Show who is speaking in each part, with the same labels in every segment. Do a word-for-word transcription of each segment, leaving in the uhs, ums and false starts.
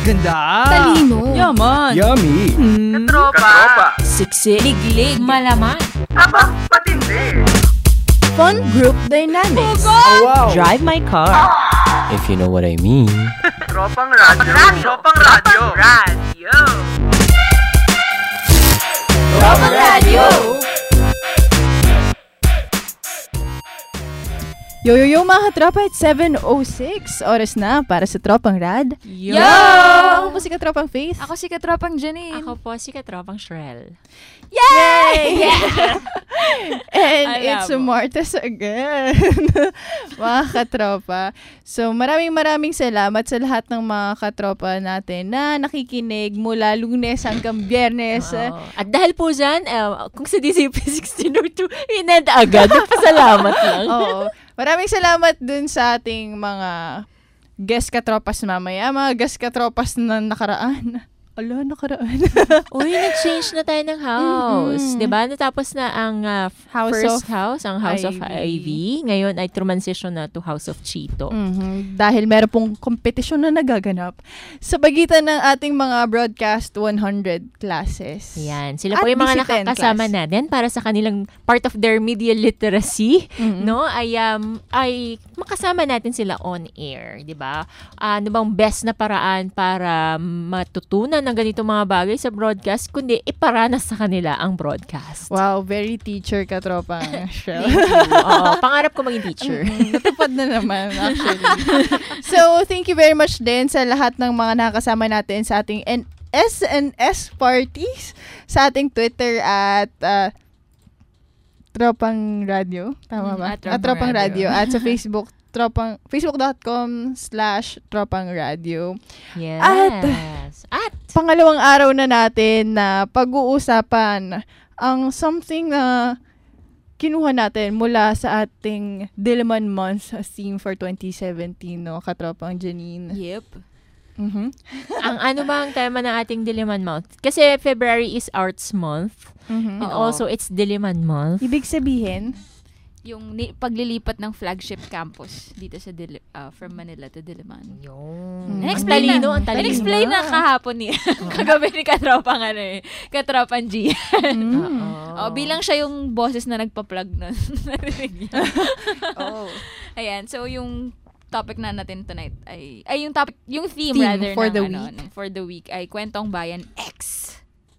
Speaker 1: Ganda!
Speaker 2: Talino!
Speaker 1: Yaman!
Speaker 3: Yummy!
Speaker 1: Mm.
Speaker 4: Katropa! Katropa!
Speaker 1: Siksik!
Speaker 2: Liglig!
Speaker 5: Malaman!
Speaker 4: Aba, patindi!
Speaker 2: Fun group dynamics!
Speaker 3: Oh, wow!
Speaker 1: Drive my car!
Speaker 6: If you know what I mean.
Speaker 4: Tropang radyo! Tropang radyo! Radyo!
Speaker 2: Tropang radyo! Yo, yo, yo mga katropa, it's seven oh six. Oras na para sa Tropang Rad.
Speaker 5: Yo!
Speaker 2: Ako po si Katropang Faith.
Speaker 5: Ako si Katropang Janine.
Speaker 7: Ako po si Katropang Shrel.
Speaker 2: Yay! Yeah! And
Speaker 5: Alam
Speaker 2: it's
Speaker 5: mo.
Speaker 2: Martes again. Mga katropa. So maraming maraming salamat sa lahat ng mga katropa natin na nakikinig mula Lunes hanggang Biyernes.
Speaker 7: Oo. At dahil po dyan, eh, kung sa D C P sixteen oh two, inend agad. Pasalamat lang.
Speaker 2: Oo. Maraming salamat dun sa ating mga guest katropas mamaya. Mga guest katropas na nakaraan. Ala, nakaraan.
Speaker 7: Uy, nag-change na tayo ng house.
Speaker 2: Mm-hmm.
Speaker 7: Diba? Natapos na ang uh,
Speaker 2: House
Speaker 7: first
Speaker 2: of
Speaker 7: house, ang House of
Speaker 2: Ivy.
Speaker 7: Ivy. Ngayon ay transition na to House of Chito.
Speaker 2: Mhm. Dahil meron pong kompetisyon na nagaganap sa pagitan ng ating mga broadcast one hundred classes.
Speaker 7: Yan. Sila
Speaker 2: At
Speaker 7: po yung mga
Speaker 2: Bisi ten
Speaker 7: nakakasama
Speaker 2: class.
Speaker 7: natin para sa kanilang part of their media literacy,
Speaker 2: Mhm.
Speaker 7: no? Ay um, ay makasama natin sila on air, 'di ba? Ano bang best na paraan para matutunan ng ganitong mga bagay sa broadcast kundi iparanas sa kanila ang broadcast.
Speaker 2: Wow, very teacher ka, tropa. Shell.
Speaker 7: Oo, pangarap ko maging teacher.
Speaker 2: Mm, natupad na naman, actually. So, thank you very much din sa lahat ng mga nakasama natin sa ating N- S N S parties, sa ating Twitter at uh, Tropang Radio. Tama ba?
Speaker 5: Mm, at Tropang
Speaker 2: At Tropang
Speaker 5: Radio.
Speaker 2: Radio. At sa Facebook, tropang facebook.com slash Tropang Radio.
Speaker 7: Yes. At,
Speaker 2: Pangalawang araw na natin na pag-uusapan ang something na kinuha natin mula sa ating Diliman Month theme for twenty seventeen, no? Katropang Janine.
Speaker 5: Yep.
Speaker 2: Mhm.
Speaker 7: ang ano ba ang tema ng ating Diliman Month? Kasi February is Arts Month.
Speaker 2: Mhm.
Speaker 7: And
Speaker 5: Oo.
Speaker 7: also, it's Diliman Month.
Speaker 2: Ibig sabihin,
Speaker 5: Yung ni- paglilipat ng flagship campus dito sa Dili- uh, from Manila to Diliman.
Speaker 7: Yun.
Speaker 2: Mm.
Speaker 7: Ang
Speaker 5: Na-explain
Speaker 7: talino,
Speaker 5: na,
Speaker 7: ang talino.
Speaker 5: na-explain na kahapon ni kagabi ni Katropang ano eh, Katropang G.
Speaker 2: mm.
Speaker 7: Oo.
Speaker 5: Oh, bilang siya yung boses na nagpa-plug nun. Narinig niya.
Speaker 2: oh.
Speaker 5: Ayan, so yung topic na natin tonight ay ay yung topic, yung theme,
Speaker 2: Theme
Speaker 5: rather
Speaker 2: for
Speaker 5: ng,
Speaker 2: the
Speaker 5: ano,
Speaker 2: week.
Speaker 5: ng for the week ay Kwentong Bayan X.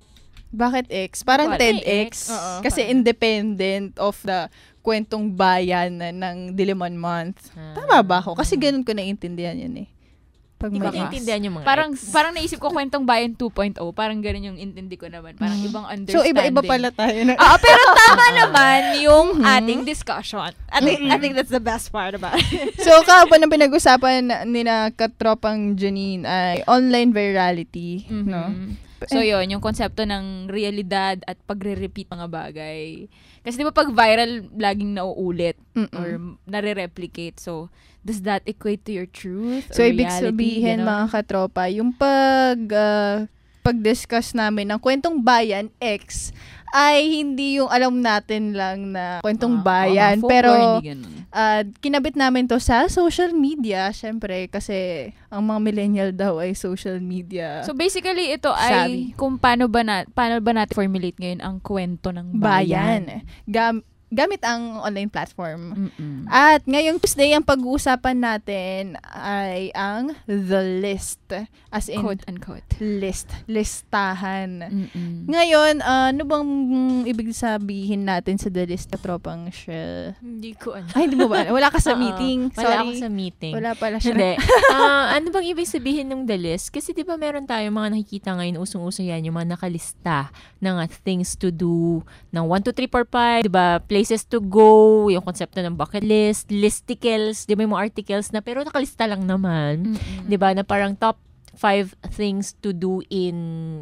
Speaker 2: Bakit X? Parang
Speaker 5: Bakit
Speaker 2: TEDx.
Speaker 5: Oo,
Speaker 2: Kasi
Speaker 5: parang-
Speaker 2: independent of the kwentong bayan na- ng Diliman Month.
Speaker 7: Ah.
Speaker 2: Tama ba ako? Kasi ganun ko naiintindihan yun eh. Pag
Speaker 7: Hindi ko
Speaker 2: may-
Speaker 7: naiintindihan yung mga
Speaker 5: Parang
Speaker 7: X.
Speaker 5: parang naisip ko Kwentong Bayan two point oh, parang ganun yung intindi ko naman. Parang
Speaker 2: Mm.
Speaker 5: ibang
Speaker 2: So,
Speaker 5: understanding.
Speaker 2: iba-iba pala tayo. Na-
Speaker 5: Oo, pero tama naman yung
Speaker 2: Mhm.
Speaker 5: ating discussion. I think, I think that's the best part about it.
Speaker 2: So, kahapon ang pinag-usapan ni na Katropang Janine ay online virality. No?
Speaker 5: Mhm. So, yun, yung konsepto ng realidad at pagre-repeat mga bagay. Kasi di ba pag viral, laging nauulit
Speaker 2: Mm-mm.
Speaker 5: or nare-replicate. So, does that equate to your truth
Speaker 2: So,
Speaker 5: or
Speaker 2: ibig
Speaker 5: reality?
Speaker 2: sabihin,
Speaker 5: Ganon?
Speaker 2: mga katropa, yung pag, ah, pag-discuss namin ng kwentong bayan X ay hindi yung alam natin lang na kwentong
Speaker 5: Ah,
Speaker 2: bayan.
Speaker 5: ah, folklore,
Speaker 2: pero,
Speaker 5: hindi ganun.
Speaker 2: ah, kinabit namin to sa social media, syempre, kasi ang mga millennial daw ay social media
Speaker 5: So, basically, ito
Speaker 2: savvy.
Speaker 5: ay kung paano ba, na, paano ba natin formulate ngayon ang kwento ng bayan.
Speaker 2: bayan. Gam- gamit ang online platform.
Speaker 5: Mm-mm.
Speaker 2: At ngayong Tuesday, ang pag-uusapan natin ay ang The List. As in,
Speaker 5: Quote unquote.
Speaker 2: list. Listahan.
Speaker 5: Mm-mm.
Speaker 2: Ngayon, uh, ano bang ibig sabihin natin sa The List, Katropang Shell?
Speaker 7: Hindi ko ano.
Speaker 2: Ay, hindi mo ba? Wala ka sa
Speaker 7: Oo.
Speaker 2: meeting.
Speaker 7: Wala
Speaker 2: Sorry.
Speaker 7: ako sa meeting.
Speaker 2: Wala pala siya.
Speaker 7: Hindi. Ah, ano bang ibig sabihin ng the list? Kasi di ba meron tayo mga nakikita ngayon, usong-uso yan, yung mga nakalista ng uh, things to do, ng one, two, three, four, five, di ba? Places to go, yung konsepto ng bucket list, listicles, di ba yung mga articles na, pero nakalista lang naman.
Speaker 5: Mm-mm.
Speaker 7: Di ba? Na parang top five things to do in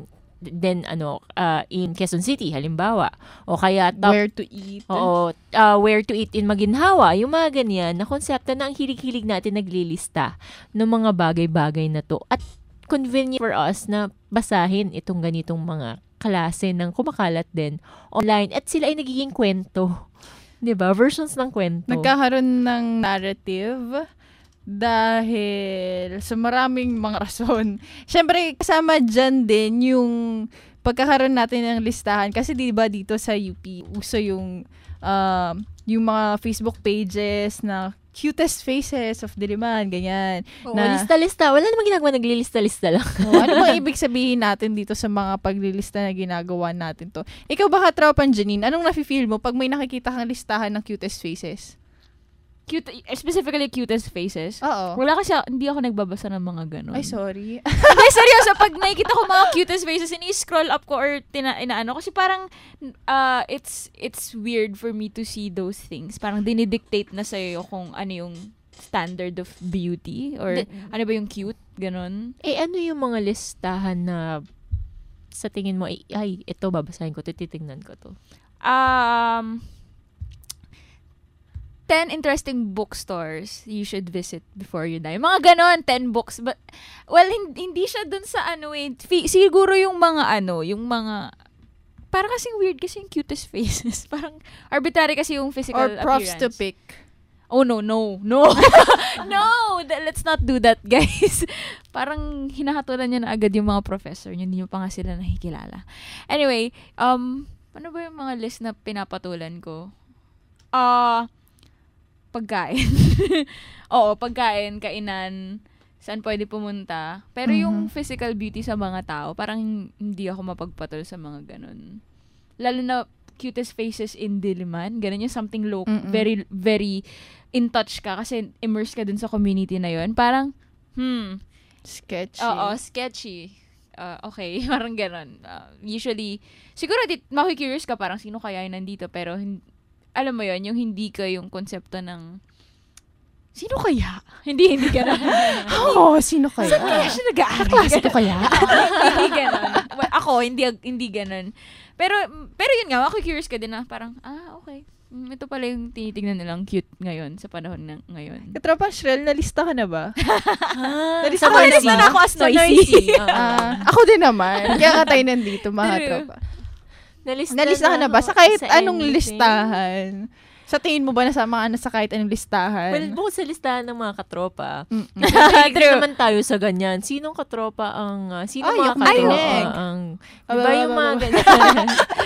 Speaker 7: then ano uh, in Quezon City halimbawa o kaya top
Speaker 2: Where to eat.
Speaker 7: Oo, uh, where to eat in Maginhawa, yung mga ganyan na konsepto na ang hilig-hilig natin naglilista ng mga bagay-bagay na to. At convenient for us na basahin itong ganitong mga klase ng kumakalat din online at sila ay nagiging kwento. 'Di ba? Versions ng kwento.
Speaker 2: Nagkakaroon ng narrative Dahil sa maraming mga rason. Siyempre, kasama dyan din yung pagkakaroon natin ng listahan. Kasi di ba dito sa U P, uso yung, uh, yung mga Facebook pages na cutest faces of Diliman, ganyan.
Speaker 7: Oo,
Speaker 2: na,
Speaker 7: lista-lista. Wala namang ginagawa, naglilista-lista lang.
Speaker 2: oh, ano bang ibig sabihin natin dito sa mga paglilista na ginagawa natin to? Ikaw ba katropan, Janine? Anong nafe-feel mo pag may nakikita kang listahan ng cutest faces?
Speaker 5: Cute, specifically cutest faces.
Speaker 2: Oo.
Speaker 5: Wala kasi, hindi ako nagbabasa ng mga ganun.
Speaker 2: Ay, sorry.
Speaker 5: Hindi, seryoso. Pag nakikita ko mga cutest faces, ini-scroll up ko or tina, inaano. Kasi parang, uh, it's it's weird for me to see those things. Parang dinidictate na sa'yo kung ano yung standard of beauty or
Speaker 7: The,
Speaker 5: ano ba yung cute, ganun.
Speaker 7: Eh, ano yung mga listahan na sa tingin mo, ay, ay ito, babasahin ko, titingnan ko to.
Speaker 5: Um... ten interesting bookstores you should visit before you die. Mga ganon, ten books. But, well, hindi, hindi siya dun sa ano eh. Fi- siguro yung mga ano, yung mga, parang kasing weird kasi yung cutest faces. Parang arbitrary kasi yung physical
Speaker 2: Or props
Speaker 5: appearance.
Speaker 2: to pick.
Speaker 5: Oh, no, no, no. no, th- let's not do that, guys. Parang hinahatulan niya na agad yung mga professor. Hindi nyo pa nga sila nakikilala. Anyway, um, ano ba yung mga list na pinapatulan ko? Ah, uh, pagkain. Oo, pagkain, kainan, saan pwede pumunta. Pero mm-hmm. yung physical beauty sa mga tao, parang hindi ako mapagpatol sa mga ganun. Lalo na cutest faces in Diliman, ganun yung something low, mm-hmm. very, very in touch ka kasi immersed ka dun sa community na yun. Parang, hmm.
Speaker 2: Sketchy.
Speaker 5: Oo, sketchy. Uh, okay, parang ganun. Uh, usually, siguro dit, makikurious ka parang sino kaya yung nandito, pero hindi, alam mo yon yung hindi ka yung konsepto ng sino kaya? Hindi, hindi ka na.
Speaker 2: Oo, oh, sino kaya?
Speaker 5: Saan kaya siya nag-aaral?
Speaker 7: Klase ko kaya?
Speaker 5: Hindi ganon. Well, ako, hindi, hindi ganon. Pero, pero yun nga, ako-curious ka din na parang, ah, okay. Mm, ito pala yung tinitignan nilang cute ngayon sa panahon ng ngayon.
Speaker 2: Katropa, Shrel, nalista ka na ba?
Speaker 7: Ah,
Speaker 2: nalista
Speaker 7: sa
Speaker 2: ka na
Speaker 7: noisy.
Speaker 2: ba?
Speaker 5: Ako as noisy.
Speaker 2: uh, ako din naman. Kaya ka tayo nandito, mga tropa.
Speaker 7: Nalista,
Speaker 2: Nalista ka na
Speaker 7: na
Speaker 2: ba? Sa kahit
Speaker 7: sa
Speaker 2: anong
Speaker 7: anything?
Speaker 2: listahan? Sa tingin mo ba nasama ka na sa kahit anong listahan?
Speaker 7: Well, bukod sa listahan ng mga katropa,
Speaker 2: Mm-mm.
Speaker 7: True. naman tayo sa ganyan. Sinong katropa ang, uh, sino
Speaker 2: Ay,
Speaker 7: mga
Speaker 2: yung
Speaker 7: katropa
Speaker 2: marinig.
Speaker 7: ang,
Speaker 2: Aba,
Speaker 7: diba yung
Speaker 2: aba,
Speaker 7: mga
Speaker 2: aba.
Speaker 7: ganyan?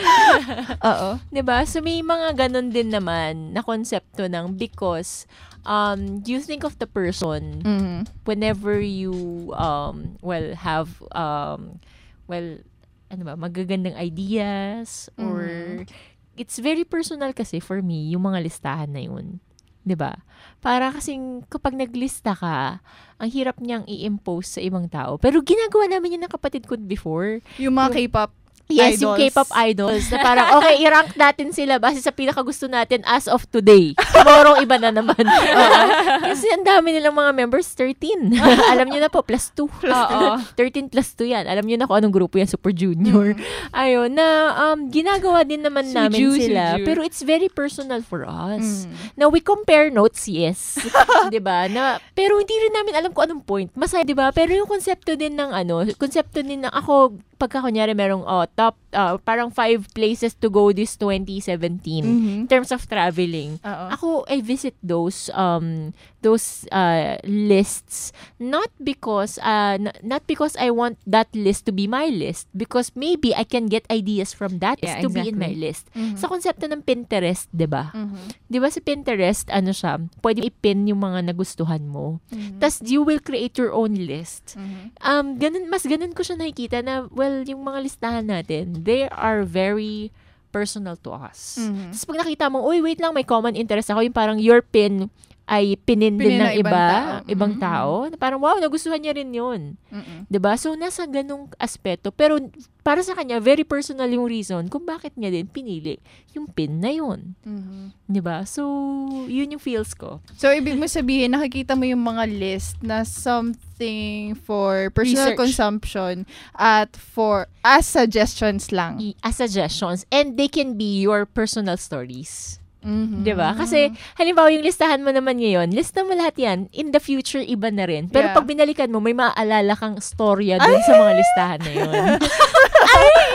Speaker 2: Oo.
Speaker 7: Diba? So, may mga ganon din naman na konsepto ng because um, you think of the person
Speaker 2: Mm-hmm.
Speaker 7: whenever you, um, well, have, um, well, ano ba, magagandang ideas or
Speaker 2: Mm-hmm.
Speaker 7: it's very personal kasi for me, yung mga listahan na yun. 'Di ba? Para kasing kapag naglista ka, ang hirap niyang i-impose sa ibang tao. Pero ginagawa namin yun ng kapatid ko before.
Speaker 2: Yung mga K-pop
Speaker 7: Yes,
Speaker 2: idols.
Speaker 7: yung K-pop idols. Na parang, okay, i-rank natin sila base sa pinakagusto natin as of today. Tomorrow, iba na naman. Uh, kasi ang dami nilang mga members, thirteen. Alam niyo na po, plus two.
Speaker 5: Oo.
Speaker 7: thirteen plus two yan. Alam niyo na kung anong grupo yan, Super Junior. Mm. Ayun, na um, ginagawa din naman
Speaker 5: Suju,
Speaker 7: namin sila.
Speaker 5: suju.
Speaker 7: Pero it's very personal for us.
Speaker 2: Mm.
Speaker 7: Now, we compare notes, yes. diba? Na, pero hindi rin namin alam kung anong point. Masaya, diba? Pero yung konsepto din ng ano, konsepto din ng ako, pagka kunyari merong oh, top, uh, parang five places to go this twenty seventeen
Speaker 2: Mm-hmm.
Speaker 7: in terms of traveling.
Speaker 2: Oo.
Speaker 7: Ako, I visit those um those uh, lists not because uh n- not because I want that list to be my list, because maybe I can get ideas from that
Speaker 5: Yeah,
Speaker 7: to be in my
Speaker 5: exactly.
Speaker 7: list.
Speaker 2: Mhm.
Speaker 7: Sa konsepto ng Pinterest, 'di ba?
Speaker 2: Mhm.
Speaker 7: 'Di ba sa Pinterest, ano siya, pwede i-pin yung mga nagustuhan mo.
Speaker 2: Mhm.
Speaker 7: Tas you will create your own list.
Speaker 2: Mhm.
Speaker 7: Um, ganun, mas ganun ko siya nakikita na, well, yung mga listahan natin, they are very personal to us.
Speaker 2: Mhm.
Speaker 7: Tapos pag nakita mo, uy, wait lang, may common interest ako, yung parang your pin ay pinin din
Speaker 2: Pinin
Speaker 7: ng
Speaker 2: ng ibang
Speaker 7: iba,
Speaker 2: tao.
Speaker 7: ibang
Speaker 2: Mhm.
Speaker 7: tao, na parang, wow, nagustuhan niya rin yun.
Speaker 2: Mhm.
Speaker 7: 'Di ba? So, nasa ganung aspeto. Pero, para sa kanya, very personal yung reason kung bakit niya din pinili yung pin na yun.
Speaker 2: Mhm.
Speaker 7: 'Di ba? So, yun yung feels ko.
Speaker 2: So, ibig mo sabihin, nakikita mo yung mga list na something for personal
Speaker 7: Research.
Speaker 2: consumption at for, as suggestions lang.
Speaker 7: I- As suggestions. And they can be your personal stories.
Speaker 2: Mhm.
Speaker 7: 'Di ba? Kasi halimbawa yung listahan mo naman ngayon, lista mo lahat 'yan. In the future iba na rin. Pero
Speaker 2: Yeah.
Speaker 7: pag binalikan mo, may maaalala kang storya dun sa mga listahan na 'yon.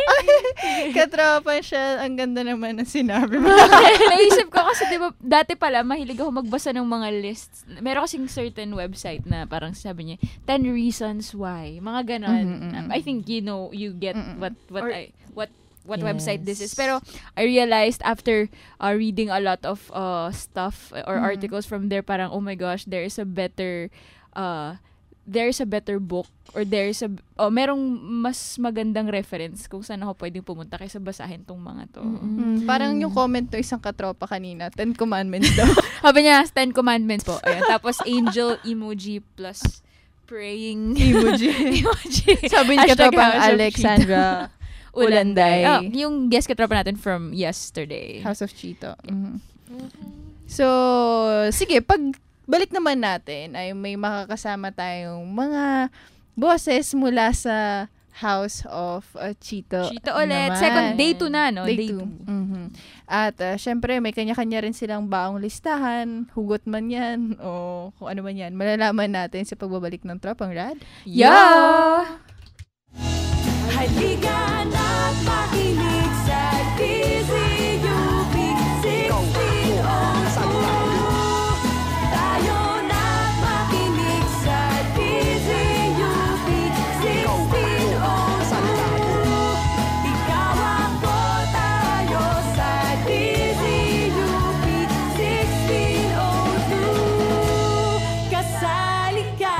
Speaker 2: Katropa siya. Ang ganda naman ng sinabi mo.
Speaker 5: Naisip ko kasi, di ba, dati pala, mahilig ako magbasa ng mga lists. Meron kasing certain website na parang sabi niya, ten reasons why. Mga ganon.
Speaker 2: Mm-mm, mm-mm.
Speaker 5: I think, you know, you get
Speaker 2: Mm-mm.
Speaker 5: what, what
Speaker 2: Or-
Speaker 5: I, what, what
Speaker 7: Yes.
Speaker 5: website this is. Pero, I realized after uh, reading a lot of uh, stuff or
Speaker 2: Mhm.
Speaker 5: articles from there, parang, oh my gosh, there is a better, uh, there's a better book or there's a, oh, merong mas magandang reference kung saan ako pwedeng pumunta kaysa basahin tong mga to.
Speaker 2: Mm, parang yung comment to isang katropa kanina, Ten Commandments daw.
Speaker 5: Sabi niya, Ten Commandments po. Ayan. Tapos, angel emoji plus praying
Speaker 2: Emoji.
Speaker 5: emoji.
Speaker 2: Sabi ni
Speaker 5: Hashtag
Speaker 2: katropang
Speaker 5: House of
Speaker 2: Alexandra
Speaker 5: Ulanday.
Speaker 2: Ulanday.
Speaker 5: Oh, yung guest katropa natin from yesterday.
Speaker 2: House of Cheeto. Mhm. So, sige, pag balik naman natin ay may makakasama tayong mga boses mula sa House of uh, Cheeto.
Speaker 5: Cheeto ulit.
Speaker 2: naman.
Speaker 5: Second, day two na, no?
Speaker 2: Day,
Speaker 5: Day
Speaker 2: two.
Speaker 5: two.
Speaker 2: Mhm. At uh, syempre, may kanya-kanya rin silang baong listahan, hugot man yan, o kung ano man yan. Malalaman natin sa pagbabalik ng Tropang Rad.
Speaker 5: Yeah!
Speaker 1: Halika na't makinig sa D Z U P sixteen oh two. Tayo na't makinig sa D Z U P sixteen oh two. Ikaw ako, tayo sa D Z U P sixteen oh two. Kasali ka.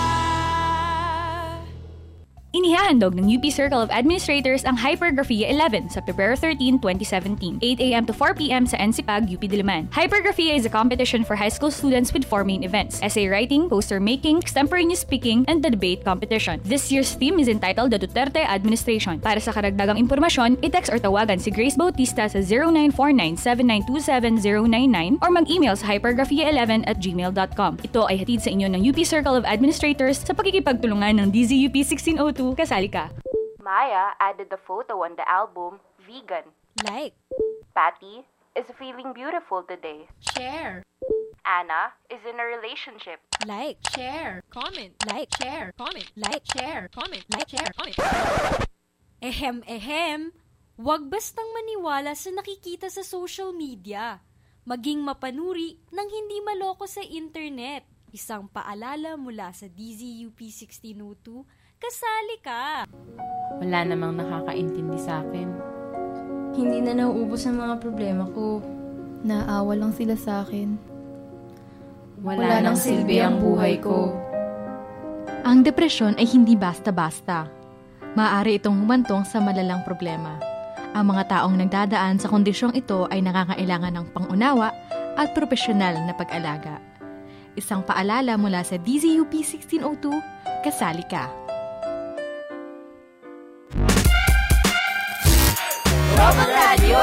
Speaker 3: Inihahandog ng U P Circle of Administrators ang Hypergraphia eleven sa February thirteenth, twenty seventeen, eight a.m. to four p.m. sa N C P A G U P Diliman. Hypergraphia is a competition for high school students with four main events: essay writing, poster making, extemporaneous speaking, and the debate competition. This year's theme is entitled The Duterte Administration. Para sa karagdagang impormasyon, i-text or tawagan si Grace Bautista sa zero nine four nine seven nine two seven zero nine nine or mag-email sa hypergraphia eleven at gmail dot com. Ito ay hatid sa inyo ng U P Circle of Administrators sa pakikipagtulungan ng D Z U P sixteen oh two. Kasali ka!
Speaker 8: Maya added the photo on the album Vegan.
Speaker 1: Like,
Speaker 8: Patty is feeling beautiful today.
Speaker 1: share,
Speaker 8: Anna is in a relationship.
Speaker 1: like, share, comment, like, share, comment, like, share, comment, like, share, comment.
Speaker 9: Ehem, ehem, huwag bastang maniwala sa nakikita sa social media. Maging mapanuri nang hindi maloko sa internet. Isang paalala mula sa D Z U P sixteen oh two, kasali ka!
Speaker 7: Wala namang nakakaintindi sa akin.
Speaker 10: Hindi na nauubos ang mga problema ko. Naawa lang sila sa akin.
Speaker 7: Wala,
Speaker 10: Wala
Speaker 7: nang
Speaker 10: nang
Speaker 7: silbi ang buhay ko.
Speaker 11: Ang depresyon ay hindi basta-basta. Maaari itong humantong sa malalang problema. Ang mga taong nagdadaan sa kondisyong ito ay nakakailangan ng pangunawa at profesional na pag-alaga. Isang paalala mula sa D Z U P sixteen oh two, kasali ka!
Speaker 1: Tropang Radyo!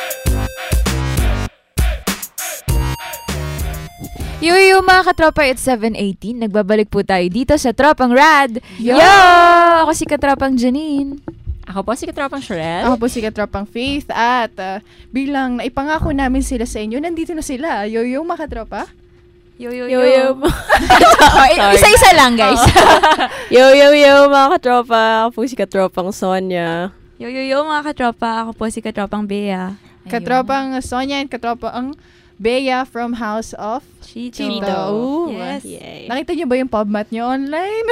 Speaker 5: Yo, yo, mga katropa, it's seven eighteen. Nagbabalik po tayo dito sa Tropang Rad.
Speaker 2: Yo!
Speaker 5: Yo! Ako si Katropang Janine.
Speaker 7: Ako po si Katropang Shrel.
Speaker 2: Ako po si Katropang Faith at uh, bilang naipangako namin sila sa inyo, nandito na sila. Yo-yo, mga katropa.
Speaker 5: Yo, yo,
Speaker 12: Yo, yo.
Speaker 5: Oh, isa-isa lang, guys.
Speaker 12: yo, yo, yo, mga katropa. Ako po si Katropang Sonia.
Speaker 13: Yo, yo, yo, mga katropa. Ako po si Katropang Bea.
Speaker 2: Katropang Sonia and Katropang Bea from House of
Speaker 13: Cheeto.
Speaker 2: Cheeto. Ooh.
Speaker 13: Yes.
Speaker 12: Yay.
Speaker 2: Nakita niyo ba yung PubMat niyo online?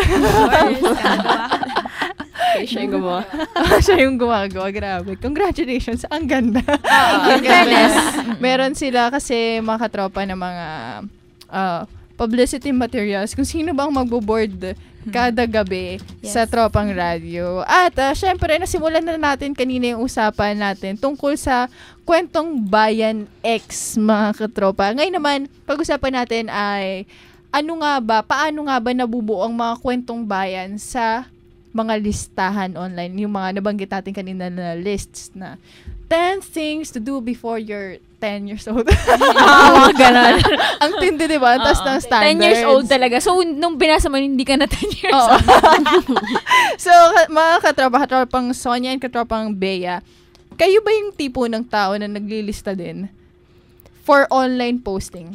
Speaker 12: Okay, siya yung gumawa.
Speaker 2: Siya yung gumagawa. Grabe. Congratulations. Ang ganda.
Speaker 5: Uh,
Speaker 2: Ang ganda. Meron sila kasi mga katropa na mga uh, publicity materials kung sino bang magbo-board kada gabi
Speaker 13: Yes.
Speaker 2: sa Tropang Radyo. At uh, syempre, nasimulan na natin kanina yung usapan natin tungkol sa Kwentong Bayan X, mga katropa. Ngayon naman, pag-usapan natin ay ano nga ba, paano nga ba nabubuo ang mga kwentong bayan sa mga listahan online. Yung mga nabanggit natin kanina na lists na ten things to do before you're ten years old.
Speaker 5: Ah, mga ganon.
Speaker 2: Ang tindi, di ba? Ang taas ng standards.
Speaker 5: ten years old talaga. So, nung binasa mo, hindi ka na ten years
Speaker 2: Oo.
Speaker 5: old.
Speaker 2: So, ka- mga katropa, katropang Sonia and katropang Bea, kayo ba yung tipo ng tao na naglilista din for online posting?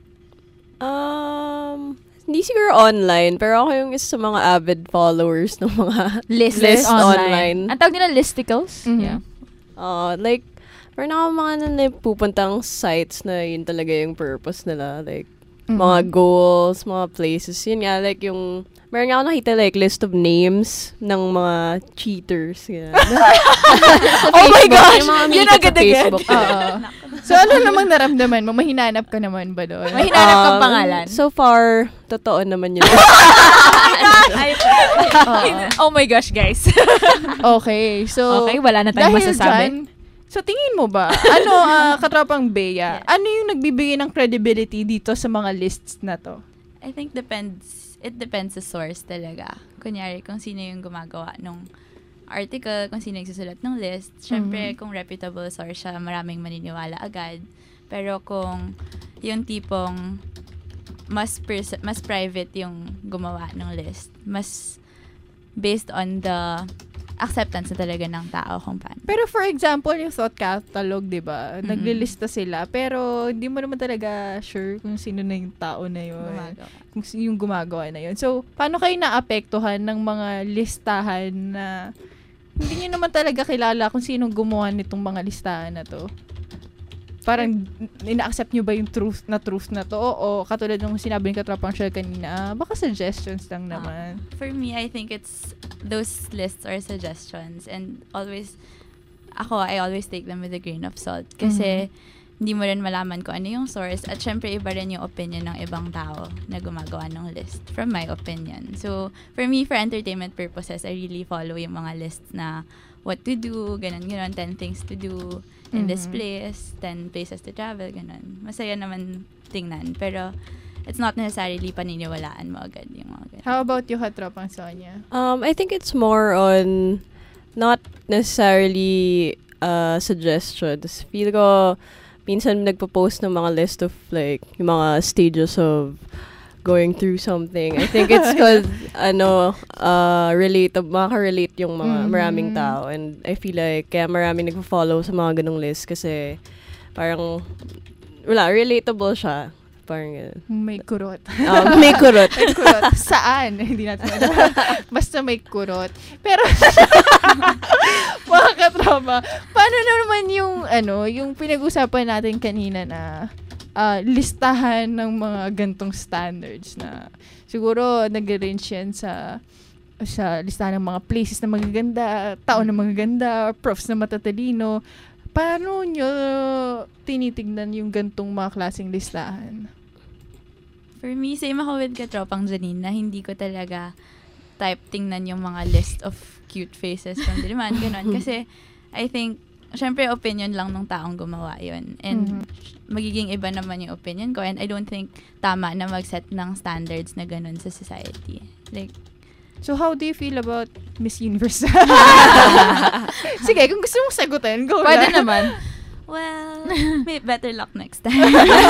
Speaker 12: Um, hindi siguro online, pero ako yung isa sa mga avid followers ng mga
Speaker 5: List,
Speaker 12: list
Speaker 5: online.
Speaker 12: online.
Speaker 5: Ang tawag nila listicles?
Speaker 2: Mhm.
Speaker 5: Yeah.
Speaker 12: Uh, like, meron ako mga na pupuntang sites na yun talaga yung purpose nila. Like, mm-hmm. mga goals, mga places. Yun nga, like yung, meron nga ako nakita like list of names ng mga cheaters. Yeah.
Speaker 2: Oh my gosh!
Speaker 12: Yung mga
Speaker 2: Yun agad-agad. So, ano namang naramdaman mo? Mahinanap ka naman ba doon?
Speaker 5: Mahinanap kang
Speaker 12: Um,
Speaker 5: pangalan?
Speaker 12: So far, totoo naman yun.
Speaker 5: Oh my gosh, guys.
Speaker 2: Okay, so...
Speaker 5: Okay, wala na tayong
Speaker 2: dahil
Speaker 5: masasabi.
Speaker 2: dyan, so tingin mo ba, ano, ah, katropang Bea, ano yung nagbibigay ng credibility dito sa mga lists na to?
Speaker 13: I think depends, it depends sa source talaga. Kunyari, kung sino yung gumagawa nung article, kung sino nagsusulat ng list. Syempre,
Speaker 2: Mhm.
Speaker 13: kung reputable source siya, maraming maniniwala agad. Pero kung yung tipong mas pers- mas private yung gumawa ng list, mas based on the acceptance na talaga ng tao kung paano.
Speaker 2: Pero for example, yung thought catalog, di ba?
Speaker 13: Mhm.
Speaker 2: Naglilista sila, pero hindi mo naman talaga sure kung sino na yung tao na yun.
Speaker 13: Gumagawa.
Speaker 2: Kung sino yung gumagawa na yun. So, paano kayo naapektuhan ng mga listahan na hindi nyo naman talaga kilala kung sino gumawa nitong mga listahan na to? Parang, ina-accept nyo ba yung truth na truth na to? O katulad ng sinabi ng Katropang Shell kanina, baka suggestions lang naman.
Speaker 13: Uh, for me, I think it's those lists or suggestions, and always, ako, I always take them with a grain of salt. Kasi, hindi mo rin malaman kung ano yung source, at syempre, iba rin yung opinion ng ibang tao na gumagawa ng list, from my opinion. So, for me, for entertainment purposes, I really follow yung mga lists na what to do, ganun, ganun, ten things to do in this
Speaker 2: Mhm.
Speaker 13: place, ten places to travel, ganun. Masaya naman tingnan, pero it's not necessarily paniniwalaan mo agad yung mga ganun.
Speaker 2: How about you, Katropang Sonia?
Speaker 12: Um, I think it's more on not necessarily uh, suggestions. Feel ko, minsan nagpo-post ng mga list of like, yung mga stages of going through something. I think it's called, ano, uh, relate, makaka-relate yung mga
Speaker 2: Mhm.
Speaker 12: maraming tao. And I feel like, kaya maraming nagpo-follow sa mga ganong list kasi parang, wala, relatable siya. Parang gano'n.
Speaker 2: May kurot.
Speaker 12: Um, may kurot.
Speaker 2: May kurot. Saan? Hindi natin alam. Basta may kurot. Pero, mga katropa, paano naman yung, ano, yung pinag-usapan natin kanina na uh, listahan ng mga gantong standards na siguro nag-range yan sa sa listahan ng mga places na magaganda, tao na magaganda, profs na matatalino. Paano nyo tinitignan yung gantong mga klaseng listahan?
Speaker 13: For me, same ako with Katropang Janine na hindi ko talaga type tingnan yung mga list of cute faces from Diliman, ganun. Kasi, I think, syempre, opinion lang ng taong gumawa yun. And,
Speaker 2: Mhm.
Speaker 13: magiging iba naman yung opinion ko. And I don't think tama na mag-set ng standards na ganun sa society. Like,
Speaker 2: so, how do you feel about Miss Universe? Sige, kung gusto mong sagutin, go
Speaker 5: Pwede
Speaker 2: lang.
Speaker 5: naman.
Speaker 13: well, may better luck next time.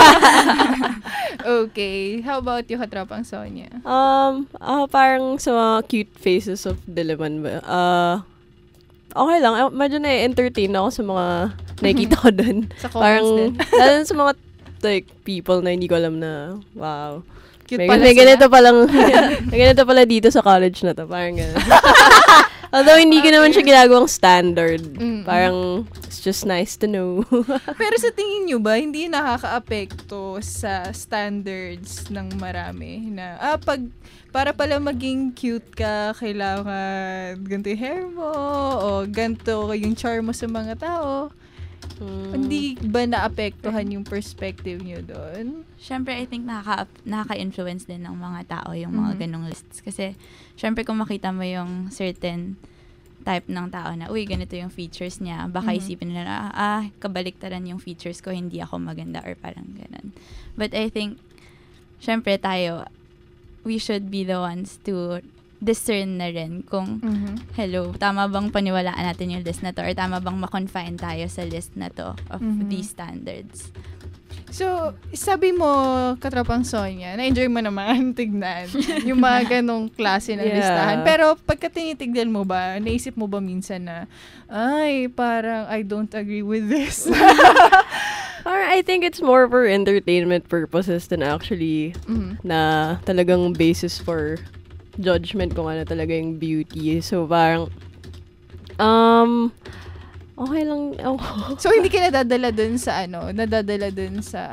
Speaker 2: Okay. How about you, Katropang Sonia?
Speaker 12: Um, ako parang sa mga cute faces of Diliman ba? Uh, okay lang. Uh, medyo na-entertain ako sa mga nakikita ko dun.
Speaker 2: Sa comments
Speaker 12: parang,
Speaker 2: din.
Speaker 12: lalo na sa mga like, people na hindi ko alam na, wow.
Speaker 2: Cute
Speaker 12: may,
Speaker 2: pala
Speaker 12: may
Speaker 2: sila.
Speaker 12: ganito palang, may ganito pala dito sa college na to. Parang gano'n. Although, hindi ko naman siya ginagawang standard.
Speaker 2: Mm-mm.
Speaker 12: Parang, it's just nice to know.
Speaker 2: Pero sa tingin nyo ba, hindi nakaka-apekto sa standards ng marami na, ah, pag, para pala maging cute ka, kailangan ganito yung hair mo, o ganito yung charm mo sa mga tao.
Speaker 12: Hmm.
Speaker 2: Hindi ba naapektuhan yung perspective nyo doon?
Speaker 13: Syempre, I think nakaka- nakaka-influence din ng mga tao yung mga
Speaker 2: Mhm.
Speaker 13: ganong lists. Kasi, syempre, kung makita mo yung certain type ng tao na, uy, ganito yung features niya, baka
Speaker 2: Mhm.
Speaker 13: isipin nila na, ah, kabaliktaran yung features ko, hindi ako maganda, or parang ganon. But I think, syempre, tayo, we should be the ones to discern na rin kung,
Speaker 2: Mhm.
Speaker 13: hello, tama bang paniwalaan natin yung list na to, or tama bang ma-confine tayo sa list na to of
Speaker 2: Mhm.
Speaker 13: these standards.
Speaker 2: So, sabi mo, Katropang Sonia, na-enjoy mo naman tignan yung mga ganong klase ng
Speaker 12: Yeah.
Speaker 2: listahan. Pero pagka tinitignan mo ba, naisip mo ba minsan na, ay, parang I don't agree with this?
Speaker 12: Or I think it's more for entertainment purposes than actually
Speaker 2: Mhm.
Speaker 12: na talagang basis for judgment kung ano talaga yung beauty. So, parang, um, okay lang. Oh.
Speaker 2: So, hindi ka nadadala dun sa ano, nadadala dun sa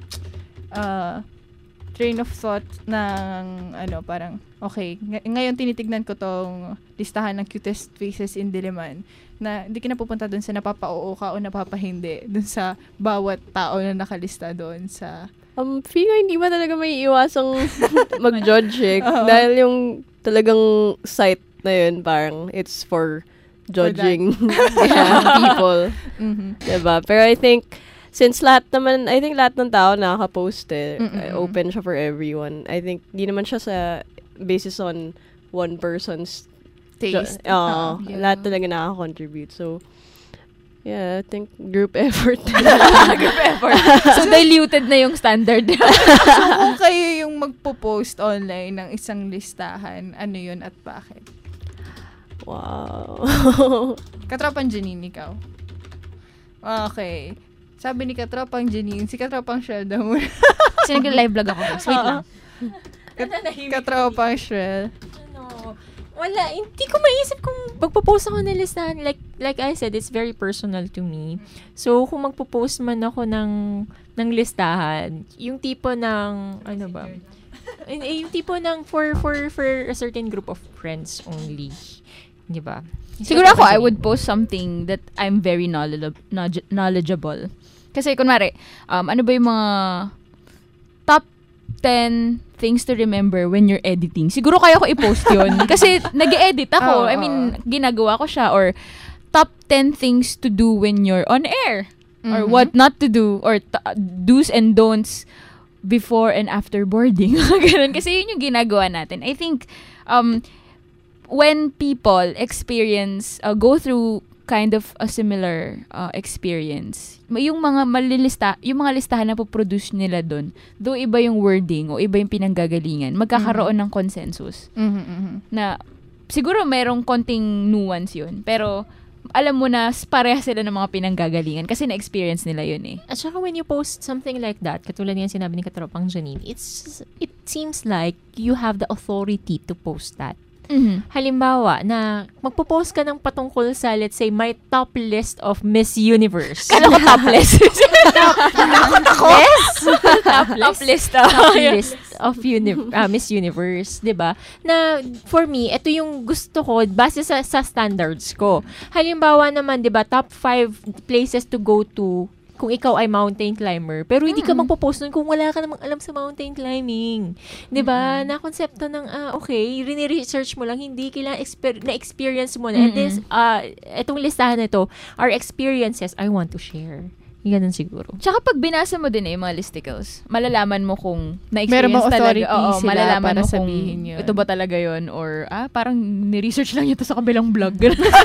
Speaker 2: uh, train of thought ng ano, parang, okay, ng- ngayon tinitignan ko tong listahan ng cutest faces in Diliman na hindi ka napupunta dun sa napapa-oo ka o napapahindi dun sa bawat tao na nakalista dun sa
Speaker 12: Um, feeling hindi ba talaga may iwasang mag-judge eh.
Speaker 2: Oo.
Speaker 12: Dahil yung talagang site na yun, parang it's for judging yeah, people.
Speaker 2: Mhm.
Speaker 12: Diba? Pero I think, since lahat naman, I think lahat ng tao nakaka-post eh.
Speaker 2: Mm-mm.
Speaker 12: uh, Open siya for everyone. I think, di naman siya sa basis on one person's
Speaker 2: taste.
Speaker 12: ju- Oo.
Speaker 2: Ah, yeah.
Speaker 12: Lahat talaga nakaka-contribute. So, yeah, I think group effort.
Speaker 5: Group effort. So, diluted na yung standard.
Speaker 2: So, kung kayo yung magpo-post online ng isang listahan, ano yun at bakit?
Speaker 12: Wow.
Speaker 2: Katropang Janine, ikaw. Okay. Sabi ni Katropang Janine, si Katropang Shell daw muna.
Speaker 5: Kasi nag-live vlog ako, guys. Wait lang.
Speaker 2: Kat- Katropang Shell.
Speaker 7: Ano, wala, hindi ko maisip kung magpo-post ako ng listahan. Like, like I said, it's very personal to me. So, kung magpo-post man ako ng, ng listahan, yung tipo ng, ano ba? Eh, yung tipo ng for, for, for a certain group of friends only. Di ba?
Speaker 5: Siguro ako, I would post something that I'm very knowledgeable. knowledgeable. Kasi, kunwari, um, ano ba yung mga top ten things to remember when you're editing? Siguro kaya ko i-post yun. Kasi, nag-edit ako.
Speaker 2: Oh,
Speaker 5: I mean, ginagawa ko siya. Or, top ten things to do when you're on air. Or
Speaker 2: Mhm.
Speaker 5: what not to do. Or t- do's and don'ts before and after boarding. Ganun. Kasi yun yung ginagawa natin. I think, um, when people experience, uh, go through kind of a similar uh, experience, yung mga malilista, yung mga listahan na po-produce nila doon, though iba yung wording o iba yung pinanggagalingan, magkakaroon ng consensus.
Speaker 2: Mhm, mhm.
Speaker 5: Na, siguro merong konting nuance yun, pero alam mo na pareha sila ng mga pinanggagalingan kasi na-experience nila yun eh.
Speaker 7: At saka when you post something like that, katulad nga sinabi ni Katropang Janine, it's, it seems like you have the authority to post that.
Speaker 5: Mm-hmm.
Speaker 7: Halimbawa, na magpo-post ka ng patungkol sa, let's say, my top list of Miss Universe.
Speaker 5: Kala ko top list.
Speaker 7: Takot ako? Yes! Top list.
Speaker 5: Top list.
Speaker 7: Top list of uni- uh, Miss Universe, di ba? Na, for me, ito yung gusto ko base sa, sa standards ko. Halimbawa naman, di ba, top five places to go to kung ikaw ay mountain climber, pero hindi ka magpo-post nun kung wala ka namang alam sa mountain climbing. 'Di ba? Na konsepto ng ah okay, rini-research mo lang, hindi kailangan exper- na-experience mo na. And this uh etong listahan na ito are experiences I want to share. Ganun siguro.
Speaker 5: Tsaka pag binasa mo din eh, yung mga listicles, malalaman mo kung
Speaker 2: Meron
Speaker 5: na-experience
Speaker 2: bang
Speaker 5: talaga.
Speaker 2: authority
Speaker 5: Oo,
Speaker 2: sila
Speaker 5: malalaman
Speaker 2: para
Speaker 5: mo kung
Speaker 2: sabihin yun?
Speaker 5: ito ba talaga yun or ah, parang ni-research lang yun to sa kabilang blog.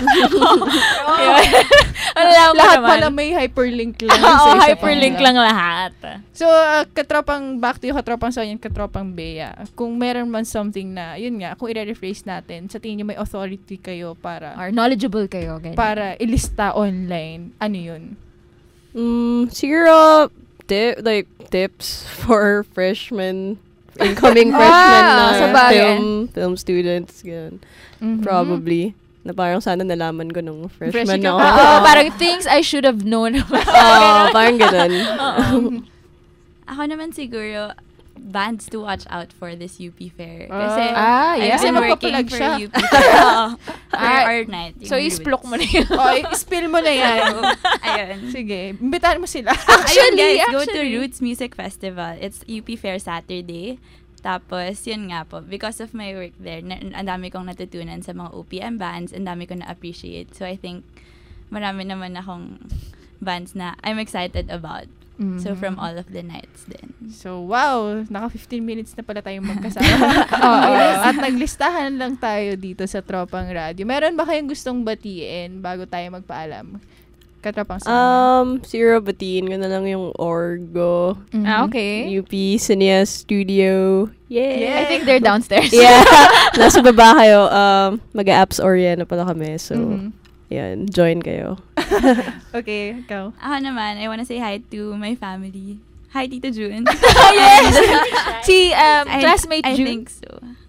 Speaker 5: Malalaman mo
Speaker 2: Lahat
Speaker 5: naman.
Speaker 2: pala may hyperlink lang.
Speaker 5: Oo,
Speaker 2: sa isa
Speaker 5: hyperlink
Speaker 2: pang
Speaker 5: lang lahat.
Speaker 2: So, uh, katropang, back to yung katropang Sonia, katropang Bea. Kung meron man something na, yun nga, kung i-rephrase natin, sa tingin nyo may authority kayo para,
Speaker 5: or knowledgeable kayo. Ganyan.
Speaker 2: para ilista online, ano yun?
Speaker 12: Mm, siguro, tip, like, tips for freshmen, incoming freshmen
Speaker 5: Ah,
Speaker 12: na
Speaker 5: sa bagay.
Speaker 12: film, film students, ganun.
Speaker 2: Mhm.
Speaker 12: Probably. Na parang sana nalaman ko nung freshman
Speaker 2: Freshie ka
Speaker 12: ako.
Speaker 2: pa.
Speaker 5: Oo, parang things I should have known.
Speaker 12: Oo, parang ganun.
Speaker 13: Ako naman siguro, bands to watch out for this U P Fair. Kasi,
Speaker 5: Ah, yeah.
Speaker 13: I've been
Speaker 2: Kasi
Speaker 13: working
Speaker 2: magpapalag
Speaker 13: for
Speaker 2: siya.
Speaker 13: U P Fair. Oo. For
Speaker 5: Ah,
Speaker 13: our night.
Speaker 5: So, i-splok mo na yun.
Speaker 2: O, i-spill mo na yan.
Speaker 13: Ayun.
Speaker 2: Sige, imbitahan mo sila.
Speaker 13: Ayun guys, go to
Speaker 5: actually.
Speaker 13: Roots Music Festival. It's U P Fair Saturday. Tapos, yun nga po, because of my work there, na, ang dami kong natutunan sa mga O P M bands, ang dami ko na-appreciate. So, I think, marami naman akong bands na I'm excited about.
Speaker 2: Mm-hmm.
Speaker 13: So, from all of the nights din.
Speaker 2: So, wow, naka fifteen minutes na pala tayong magkasama. Oo, at naglistahan lang tayo dito sa Tropang Radio. Meron ba kayong gustong batiin bago tayo magpaalam? Katropang Sonia.
Speaker 12: Um, siguro batiin ko na lang yung Orgo.
Speaker 2: Mhm.
Speaker 5: Ah, okay.
Speaker 12: U P Cineas Studio. Yeah.
Speaker 5: I think they're downstairs.
Speaker 12: Yeah. Nasa baba kayo. Um, mag-apps Orient na pala kami. So,
Speaker 2: Mhm.
Speaker 12: yan. Join kayo.
Speaker 2: Okay, ikaw.
Speaker 13: Ako naman, I wanna say hi to my family. Hi, Tito June.
Speaker 5: Yes! Si um,
Speaker 13: I,
Speaker 5: classmate
Speaker 13: I
Speaker 5: June.
Speaker 13: think so.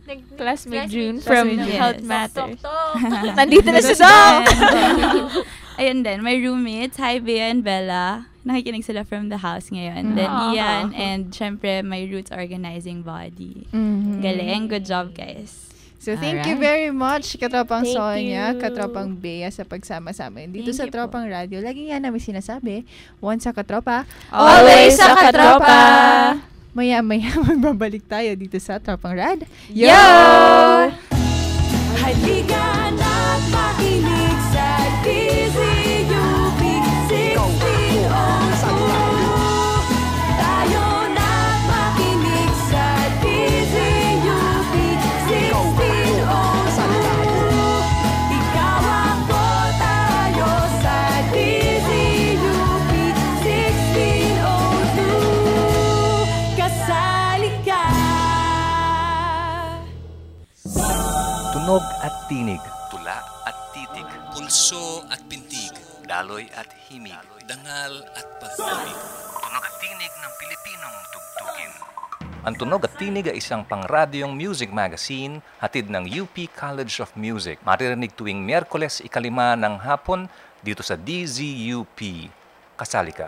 Speaker 5: Classmate June
Speaker 13: from
Speaker 5: from
Speaker 13: Yes.
Speaker 5: Health Matters.
Speaker 13: Nandito
Speaker 5: Nandito na si Doc!
Speaker 13: Ayun din, my roommates, hi Bea and Bella. Nakikinig sila from the house ngayon. Then
Speaker 2: Ah.
Speaker 13: Ian and syempre my Roots organizing body.
Speaker 2: Mhm.
Speaker 13: Galing, good job guys.
Speaker 2: So, thank you
Speaker 13: Alright.
Speaker 2: very much, Katropang
Speaker 13: Thank
Speaker 2: Sonia,
Speaker 13: you.
Speaker 2: Katropang Bea, sa pagsama sa amin dito
Speaker 13: Thank
Speaker 2: sa
Speaker 13: you
Speaker 2: Tropang Radio. Lagi nga namin sinasabi, once sa Katropa,
Speaker 7: Always sa Katropa!
Speaker 2: Maya-maya, magbabalik tayo dito sa Tropang Rad.
Speaker 7: Yo!
Speaker 14: Halika na't makinig sa D Z U P sixteen oh two. Tayo na't makinig sa D Z U P sixteen oh two. Ikaw ako, tayo sa D Z U P sixteen oh two. Kasali ka.
Speaker 15: Tunog at tinig, tula at titig, pulso at pintig, daloy at himig, dangal at pag-ibig. Tunog at tinig ng Pilipinong tugtugin. Ang Tunog at Tinig ay isang pangradyong music magazine hatid ng U P College of Music. Maririnig tuwing Miyerkules ikalima ng hapon dito sa D Z U P. Kasali ka.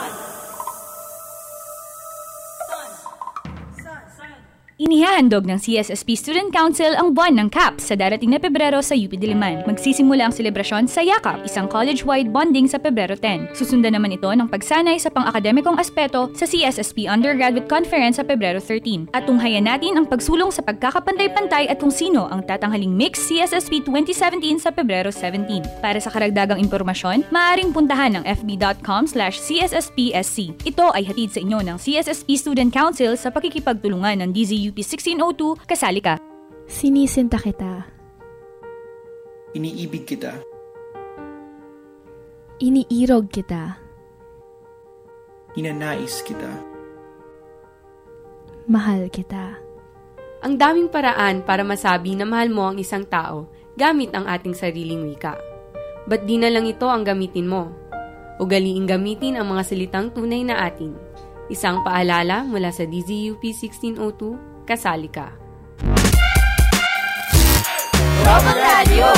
Speaker 3: Inihahandog ng C S S P Student Council ang buwan ng C A P sa darating na Pebrero sa U P Diliman. Magsisimula ang selebrasyon sa YAKAP, isang college-wide bonding sa Pebrero tenth. Susundan naman ito ng pagsanay sa pang-akademikong aspeto sa C S S P Undergraduate Conference sa Pebrero thirteenth. At tunghayan natin ang pagsulong sa pagkakapantay-pantay at kung sino ang tatanghaling Mix C S S P twenty seventeen sa Pebrero seventeenth. Para sa karagdagang impormasyon, maaaring puntahan ang f b dot com slash c s s p s c. Ito ay hatid sa inyo ng C S S P Student Council sa pakikipagtulungan ng D Z U P sixteen oh two. Kasali ka.
Speaker 16: Sinisinta kita.
Speaker 17: Iniibig kita.
Speaker 16: Iniirog kita.
Speaker 17: Ninanais kita.
Speaker 16: Mahal kita.
Speaker 18: Ang daming paraan para masabi na mahal mo ang isang tao gamit ang ating sariling wika. Ba't di na lang ito ang gamitin mo? Ugaliing gamitin ang mga salitang tunay na atin. Isang paalala mula sa D Z U P sixteen oh two, kasali ka.
Speaker 14: Tropang Radio!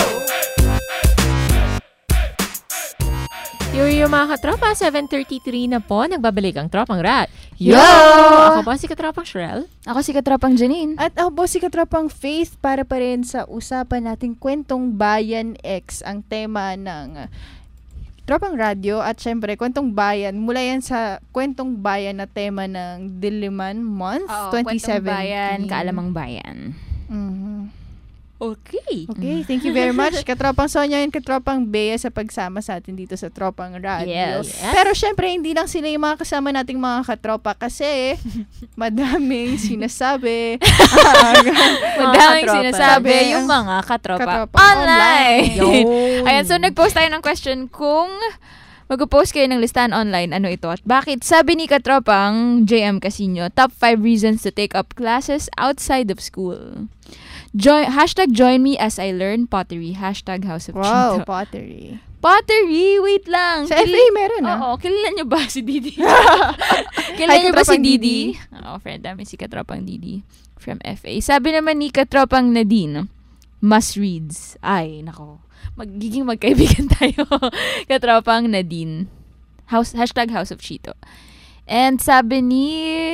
Speaker 7: Yo, yo mga katropa, seven thirty-three na po, nagbabalik ang Tropang Rat.
Speaker 2: Yo!
Speaker 7: Ako po si Katropang Shrel.
Speaker 5: Ako si Katropang Janine.
Speaker 2: At ako po si Katropang Faith, para pa rin sa usapan nating Kwentong Bayan X, ang tema ng Tropang Radio. At syempre, Kwentong Bayan, mula yan sa Kwentong Bayan na tema ng Diliman Month,
Speaker 5: Oo,
Speaker 2: twenty
Speaker 5: Kwentong
Speaker 2: seventeen.
Speaker 5: Bayan, Kaalamang Bayan.
Speaker 2: Mhm.
Speaker 5: Okay.
Speaker 2: Okay, thank you very much, Katropang Sonia and Katropang Bea, sa pagsama sa atin dito sa Tropang Radio.
Speaker 5: Yes.
Speaker 2: Pero syempre, hindi lang sila yung mga kasama nating mga katropa kasi madaming sinasabi.
Speaker 5: Madaming sinasabi yung mga katropa,
Speaker 2: Katropa
Speaker 5: online.
Speaker 2: online.
Speaker 5: Ayan, so nag-post tayo ng question kung mag-post kayo ng listahan online, ano ito at bakit. Sabi ni Katropang J M Casino, top five reasons to take up classes outside of school. Join, hashtag join me as I learn pottery. Hashtag House of
Speaker 2: Wow,
Speaker 5: Chito.
Speaker 2: pottery.
Speaker 5: Pottery, wait lang.
Speaker 2: Sa F A meron, ah.
Speaker 5: Oo, kilala niyo ba si Didi?
Speaker 2: Hi,
Speaker 5: kilala niyo ba si
Speaker 2: Katropang
Speaker 5: Didi?
Speaker 2: Didi.
Speaker 5: Oo, friend namin si Katropang Didi from F A. Sabi naman ni Katropang Nadine, must reads. Ay, nako. Magiging magkaibigan tayo. Katropang Nadine. House, hashtag House of Chito. And sabi ni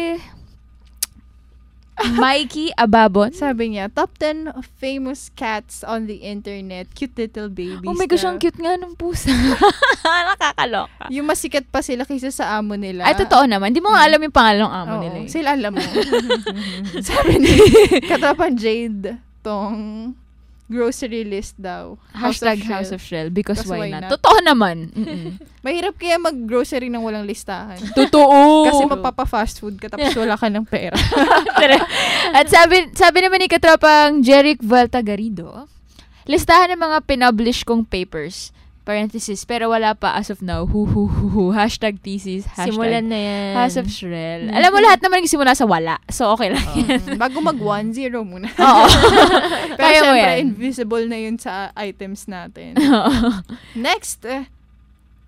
Speaker 5: Mikey Ababon.
Speaker 2: Sabi niya, top ten famous cats on the internet. Cute little babies.
Speaker 5: Oh my gosh,
Speaker 2: na.
Speaker 5: ang cute nga ng pusa. Nakakaloka.
Speaker 2: Yung masikat pa sila kaysa sa amo nila.
Speaker 5: Ay, totoo naman. Di mo nga alam yung pangalan ng amo
Speaker 2: Oo,
Speaker 5: nila. Eh.
Speaker 2: sila alam mo. Sabi ni Katropang Jade, tong grocery list daw.
Speaker 5: Hashtag
Speaker 2: Shell.
Speaker 5: House of Shell because,
Speaker 2: Because
Speaker 5: why
Speaker 2: why
Speaker 5: not?
Speaker 2: not?
Speaker 5: Totoo naman. Mm-mm.
Speaker 2: Mahirap kaya mag-grocery nang walang listahan.
Speaker 5: Totoo.
Speaker 2: Kasi mapapa-fast food ka tapos wala ka ng pera.
Speaker 5: At sabi sabi naman ni Katropang Jeric Vuelta Garrido, listahan ng mga pinublish kong papers. Parenthesis, pero wala pa as of now. Hu hu hu hu. Hashtag thesis. Hashtag
Speaker 7: Simulan na yan.
Speaker 5: House of Shrel. Alam mo, lahat naman nagsimula sa wala. So, okay lang yan.
Speaker 2: Bago mag one, zero muna.
Speaker 5: Oo.
Speaker 2: Pero
Speaker 5: Kaya mo
Speaker 2: syempre,
Speaker 5: yan.
Speaker 2: invisible na yun sa items natin. Next, eh,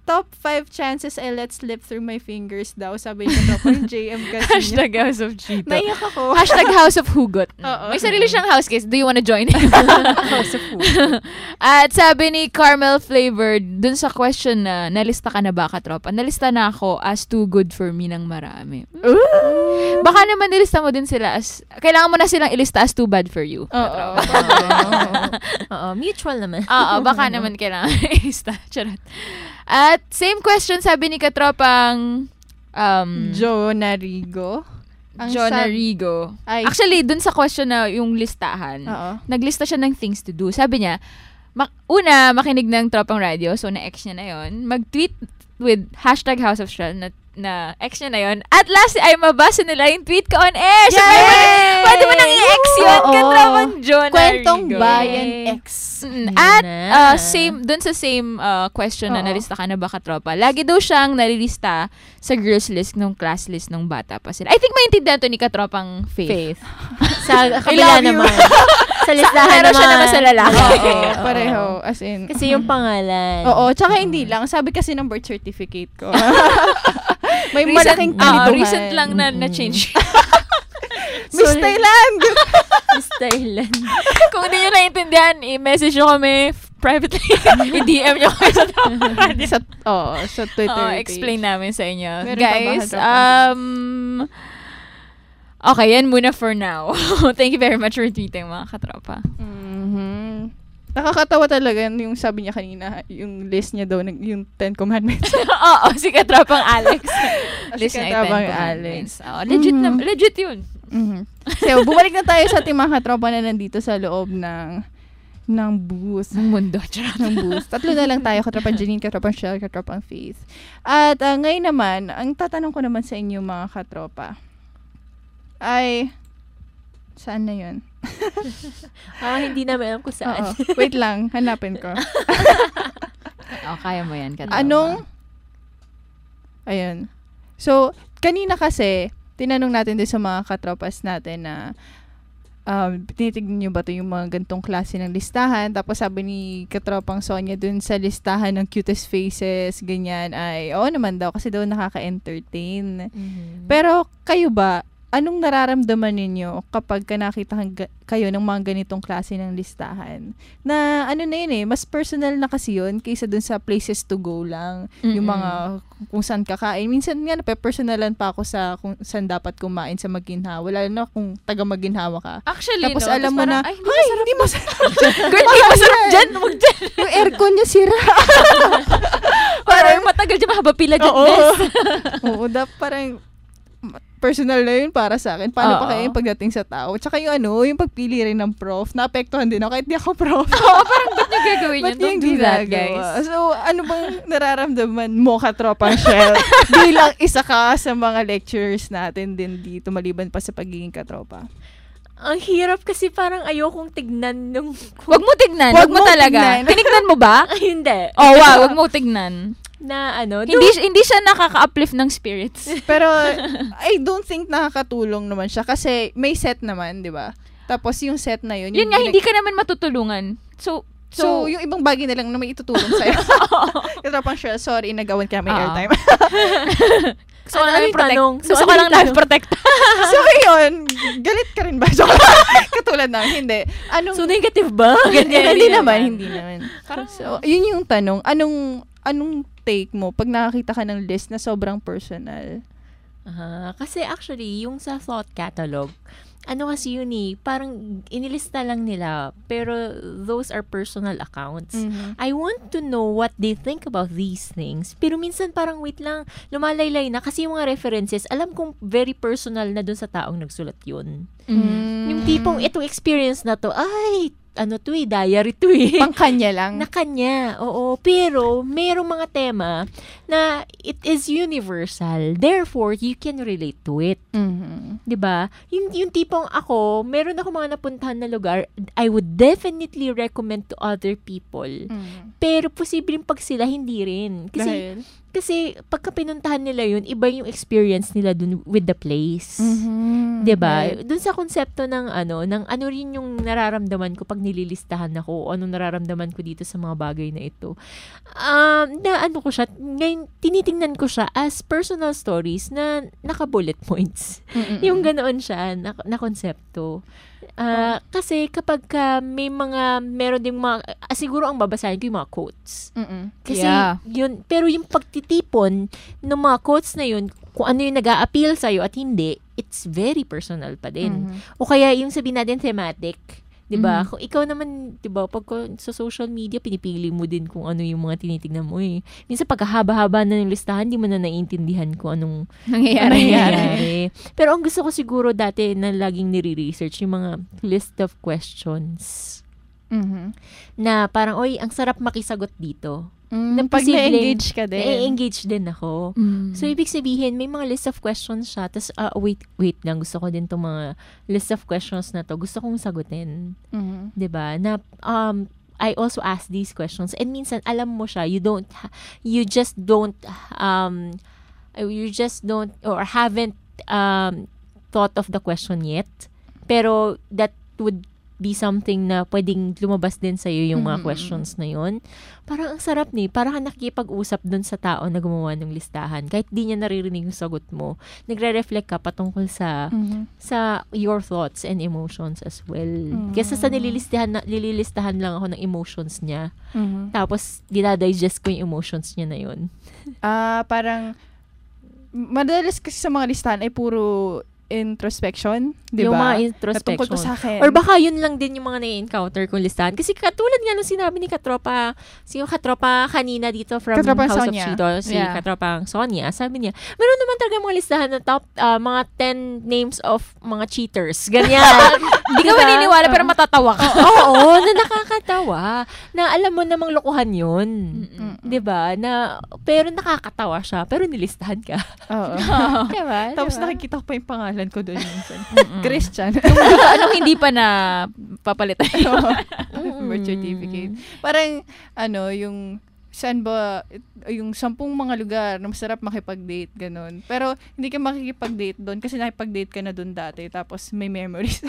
Speaker 2: top five chances I let slip through my fingers daw. Sabi niya tropang J M kasi
Speaker 5: Hashtag House of Chito.
Speaker 2: Naiyak ako.
Speaker 5: Hashtag House of Hugot.
Speaker 2: Oo.
Speaker 5: May sarili siyang house case. Do you wanna join?
Speaker 7: House of Hugot.
Speaker 5: At sabi ni Caramel Flavored, dun sa question na, nalista ka na ba, katropa? Nalista na ako as too good for me ng marami.
Speaker 2: Ooh.
Speaker 5: Baka naman nilista mo din sila as, kailangan mo na silang ilista as too bad for you.
Speaker 2: Oo.
Speaker 7: Oo, mutual naman.
Speaker 5: Oo, baka naman kailangan ilista. Charot. At same question sabi ni katropang um,
Speaker 2: Joe Narigo. Ang
Speaker 5: John
Speaker 2: sab-
Speaker 5: Narigo.
Speaker 2: Ay.
Speaker 5: Actually, dun sa question na yung listahan,
Speaker 2: Oo.
Speaker 5: naglista siya ng things to do. Sabi niya, mak- una, makinig ng Tropang Radio, so na-ex niya na yon. Mag-tweet with hashtag House of Shell na, na ex niya na yon. At last, ay mabasa nila yung tweet ko on air. So,
Speaker 2: Yay!
Speaker 5: pwede mo nang i-ex yun,
Speaker 2: Oo.
Speaker 5: katropang John
Speaker 2: Kwentong
Speaker 5: Narigo.
Speaker 2: bayan X.
Speaker 5: Mm, At uh, same dun sa same uh, question na
Speaker 2: Oo.
Speaker 5: nalista ka na ba katropa, lagi daw siyang nalilista sa girls list nung class list nung bata pa sila. I think maintindihan to ni katropang Faith.
Speaker 7: Faith. Sa kabila naman. Sa listahan
Speaker 5: Meron
Speaker 7: naman.
Speaker 5: siya naman sa lalaki.
Speaker 2: Oo, pareho. As in.
Speaker 7: Kasi yung pangalan.
Speaker 2: Oo, tsaka hindi lang. Sabi kasi ng birth certificate ko. May
Speaker 5: Recent-
Speaker 2: malaking
Speaker 5: ah,
Speaker 2: palituhan.
Speaker 5: recent lang na na-change.
Speaker 2: Miss Thailand!
Speaker 7: Miss Thailand.
Speaker 5: Kung hindi nyo naiintindihan, i-message nyo kami privately. I-D M nyo kami sa Tropang Radio.
Speaker 2: Sa, oh, sa Twitter
Speaker 5: Oo,
Speaker 2: page.
Speaker 5: explain namin sa inyo.
Speaker 2: Meron pa ba
Speaker 5: Guys,
Speaker 2: ka, Tropang?
Speaker 5: um... okay, yan muna for now. Thank you very much for tweeting, mga katropa.
Speaker 2: Mhm. Nakakatawa talaga yung sabi niya kanina, yung list niya daw, ng- yung Ten Commandments.
Speaker 5: Oo, si katropang Alex.
Speaker 2: Si
Speaker 5: List niya ay
Speaker 2: katropang
Speaker 5: Ten
Speaker 2: Alex.
Speaker 5: Commandments. Oo, legit,
Speaker 2: Mhm.
Speaker 5: na, legit yun.
Speaker 2: Mhm. So, bumalik na tayo sa ating mga katropa na nandito sa loob ng ng booth.
Speaker 5: Ng mundo.
Speaker 2: ng booth. Tatlo na lang tayo, katropang Janine, katropang Shell, katropang Faith. At uh, ngayon naman, ang tatanong ko naman sa inyo mga katropa, ay, saan na yun?
Speaker 7: Ah, hindi namin alam kung saan.
Speaker 2: Oo. Wait lang, hanapin ko.
Speaker 5: Oh, kaya mo yan, katropa.
Speaker 2: Anong, ayun. So, kanina kasi, tinanong natin din sa mga katropas natin na, um, tinitignan nyo ba ito yung mga gantong klase ng listahan? Tapos sabi ni katropang Sonia dun sa listahan ng cutest faces, ganyan, ay, oo naman daw, kasi daw nakaka-entertain.
Speaker 7: Mhm.
Speaker 2: Pero, kayo ba, anong nararamdaman ninyo kapag ka nakita kang- kayo ng mga ganitong klase ng listahan? Na ano na yun eh, mas personal na kasi yun kaysa dun sa places to go lang. Yung
Speaker 5: Mm-mm.
Speaker 2: mga kung saan kakain. Minsan nga, nape-personalan pa ako sa kung saan dapat kumain sa Maginhawa. Lalo na kung taga Maginhawa ka.
Speaker 5: Actually,
Speaker 2: Tapos
Speaker 5: no?
Speaker 2: alam
Speaker 5: Tapos
Speaker 2: mo na,
Speaker 5: parang, ay, hindi
Speaker 2: ay, hindi masarap dyan.
Speaker 5: Girl, hindi masarap dyan. Huwag dyan.
Speaker 2: Yung aircon niya sira.
Speaker 5: Parang matagal dyan, mahaba pila dyan,
Speaker 2: Oo.
Speaker 5: bes.
Speaker 2: Oo, da, parang personal na yun para sa akin. Paano
Speaker 5: Oo.
Speaker 2: pa kaya yung pagdating sa tao? Tsaka yung ano, yung pagpili rin ng prof. Naapektuhan din ako kahit di ako prof.
Speaker 5: Oo, parang ba't nyo gagawin
Speaker 2: Ba't
Speaker 5: yun? Don't
Speaker 2: yung
Speaker 5: do that,
Speaker 2: ginagawa?
Speaker 5: guys.
Speaker 2: So, ano bang nararamdaman mo, katropang Shell? Bilang isa ka sa mga lecturers natin din dito, maliban pa sa pagiging katropa.
Speaker 7: Ang hirap kasi parang ayokong tignan nung...
Speaker 5: Wag mo tignan.
Speaker 2: Wag
Speaker 5: Wag mo
Speaker 2: mo
Speaker 5: talaga.
Speaker 2: tignan.
Speaker 5: Tinignan mo ba?
Speaker 7: Hindi.
Speaker 5: Oh, wow. Wag mo tignan.
Speaker 7: Na ano,
Speaker 5: Hindi hindi siya nakaka-uplift ng spirits.
Speaker 2: Pero, I don't think nakakatulong naman siya kasi may set naman, di ba? Tapos yung set na yun.
Speaker 5: Yun
Speaker 2: yung
Speaker 5: nga,
Speaker 2: ginag-
Speaker 5: hindi ka naman matutulungan. So,
Speaker 2: So,
Speaker 5: so,
Speaker 2: yung ibang bagay na lang na may itutulong sa'yo. Katropang Shell, sorry, nagawan kami
Speaker 5: Oo.
Speaker 2: airtime.
Speaker 5: gusto ko
Speaker 7: Ano
Speaker 5: lang
Speaker 7: yung
Speaker 5: protect.
Speaker 7: tanong?
Speaker 5: Gusto
Speaker 7: So,
Speaker 5: ko
Speaker 7: ano
Speaker 5: lang
Speaker 7: yung tanong?
Speaker 5: na-protect.
Speaker 2: So, yun, galit ka rin ba? So, katulad ng, hindi. Anong,
Speaker 7: So, negative ba?
Speaker 2: Ganyan, hindi naman, hindi naman. So, yun yung tanong. Anong, anong take mo pag nakakita ka ng list na sobrang personal?
Speaker 7: Ah, kasi actually, yung sa thought catalog, ano kasi yun eh, parang inilista lang nila, pero those are personal accounts.
Speaker 2: Mhm.
Speaker 7: I want to know what they think about these things, pero minsan parang wait lang, lumalaylay na kasi yung mga references, alam kong very personal na dun sa taong nagsulat yun.
Speaker 2: Mm.
Speaker 7: Yung tipong itong experience na to, ay, ano to eh, diary to eh.
Speaker 2: Pang kanya lang.
Speaker 7: Na kanya, oo. Pero, merong mga tema na it is universal. Therefore, you can relate to it.
Speaker 2: Mhm.
Speaker 7: 'Di ba? Yung, yung tipong ako, meron ako mga napuntahan na lugar, I would definitely recommend to other people.
Speaker 2: Mm.
Speaker 7: Pero, posibleng pag sila, hindi rin. Kasi,
Speaker 2: Dahil?
Speaker 7: kasi pagka pinuntahan nila yun, iba yung experience nila dun with the place.
Speaker 2: Mhm.
Speaker 7: 'Di ba?
Speaker 2: Right.
Speaker 7: Dun sa konsepto ng ano, ng ano rin yung nararamdaman ko pag nililistahan ako, o anong nararamdaman ko dito sa mga bagay na ito. Um, na ano ko siya, ngayon tinitingnan ko siya as personal stories na naka-bullet points.
Speaker 2: Mm-mm.
Speaker 7: Yung ganoon siya na, na konsepto. Ah, kasi kapag ka may mga meron ding mga ah, siguro ang babasahin ko yung mga quotes.
Speaker 2: Mm-mm.
Speaker 7: Kasi
Speaker 2: Yeah.
Speaker 7: yun, pero yung pagtitipon ng mga quotes na yun, kung ano yung nag-a-appeal sa'yo at hindi, it's very personal pa din.
Speaker 2: Mhm.
Speaker 7: O kaya yung sabihin natin thematic, 'di ba?
Speaker 2: Mhm.
Speaker 7: Kung ikaw naman, 'di ba, pag ko- sa social media pinipili mo din kung ano yung mga tinitingnan mo eh. Minsan pagkahaba-haba na ng listahan, di mo na naiintindihan kung anong
Speaker 5: Nangyayari.
Speaker 7: nangyayari. Pero ang gusto ko siguro dati na laging nire-research yung mga list of questions.
Speaker 2: Mhm.
Speaker 7: Na parang, oy, ang sarap makisagot dito.
Speaker 2: Mm,
Speaker 7: Na
Speaker 2: pag
Speaker 7: posibleng
Speaker 2: na-engage ka din.
Speaker 7: Na-engage din ako.
Speaker 5: Mm.
Speaker 7: So, ibig sabihin, may mga list of questions siya. Tapos, ah, wait, wait lang. Gusto ko din itong mga list of questions na to. Gusto kong sagutin.
Speaker 2: Mhm.
Speaker 7: 'Di ba? Na, um, I also ask these questions. And minsan, alam mo siya, you don't, ha- you just don't, um, you just don't, or haven't um, thought of the question yet. Pero, that would be something na pwedeng lumabas din sa'yo yung mga
Speaker 2: Mhm.
Speaker 7: questions na yun. Parang ang sarap ni, parang ka nakikipag-usap dun sa tao na gumawa ng listahan. Kahit di niya naririnig yung sagot mo, nagre-reflect ka patungkol sa
Speaker 2: Mhm.
Speaker 7: sa your thoughts and emotions as well.
Speaker 2: Mm.
Speaker 7: Kasi sa nililistahan, na, nililistahan lang ako ng emotions niya.
Speaker 2: Mhm.
Speaker 7: Tapos, dinadigest ko yung emotions niya na yun.
Speaker 2: Ah, parang madalas kasi sa mga listahan ay puro introspection, di ba?
Speaker 7: Yung mga introspection.
Speaker 2: Natungkol pa sa akin.
Speaker 7: Or baka yun lang din yung mga na-encounter kong listahan. Kasi katulad nga nung sinabi ni Katropa, si yung Katropa kanina dito from
Speaker 2: Katropa
Speaker 7: House
Speaker 2: Sonia.
Speaker 7: of Chito, si
Speaker 2: Yeah.
Speaker 7: Katropang Sonia, sabi niya, meron naman talaga mga listahan na top, ah, mga ten names of mga cheaters. Ganyan.
Speaker 5: Hindi ka
Speaker 7: Diba?
Speaker 5: maniniwala pero matatawa ka.
Speaker 7: Oo, na nakakatawa. Na alam mo namang lokohan yun. Diba? Na, pero nakakatawa siya. Pero nilistahan ka.
Speaker 2: Oo.
Speaker 7: Diba?
Speaker 2: Tapos
Speaker 7: Diba?
Speaker 2: nakikita ko pa yung pangalan ko doon minsan. Christian.
Speaker 5: Anong hindi pa na papalitan?
Speaker 2: Birth certificate. Parang, ano, yung saan ba, yung sampung mga lugar na masarap makipag-date, ganun. Pero, hindi ka makikipag-date doon kasi nakipag-date ka na doon dati. Tapos, may memories.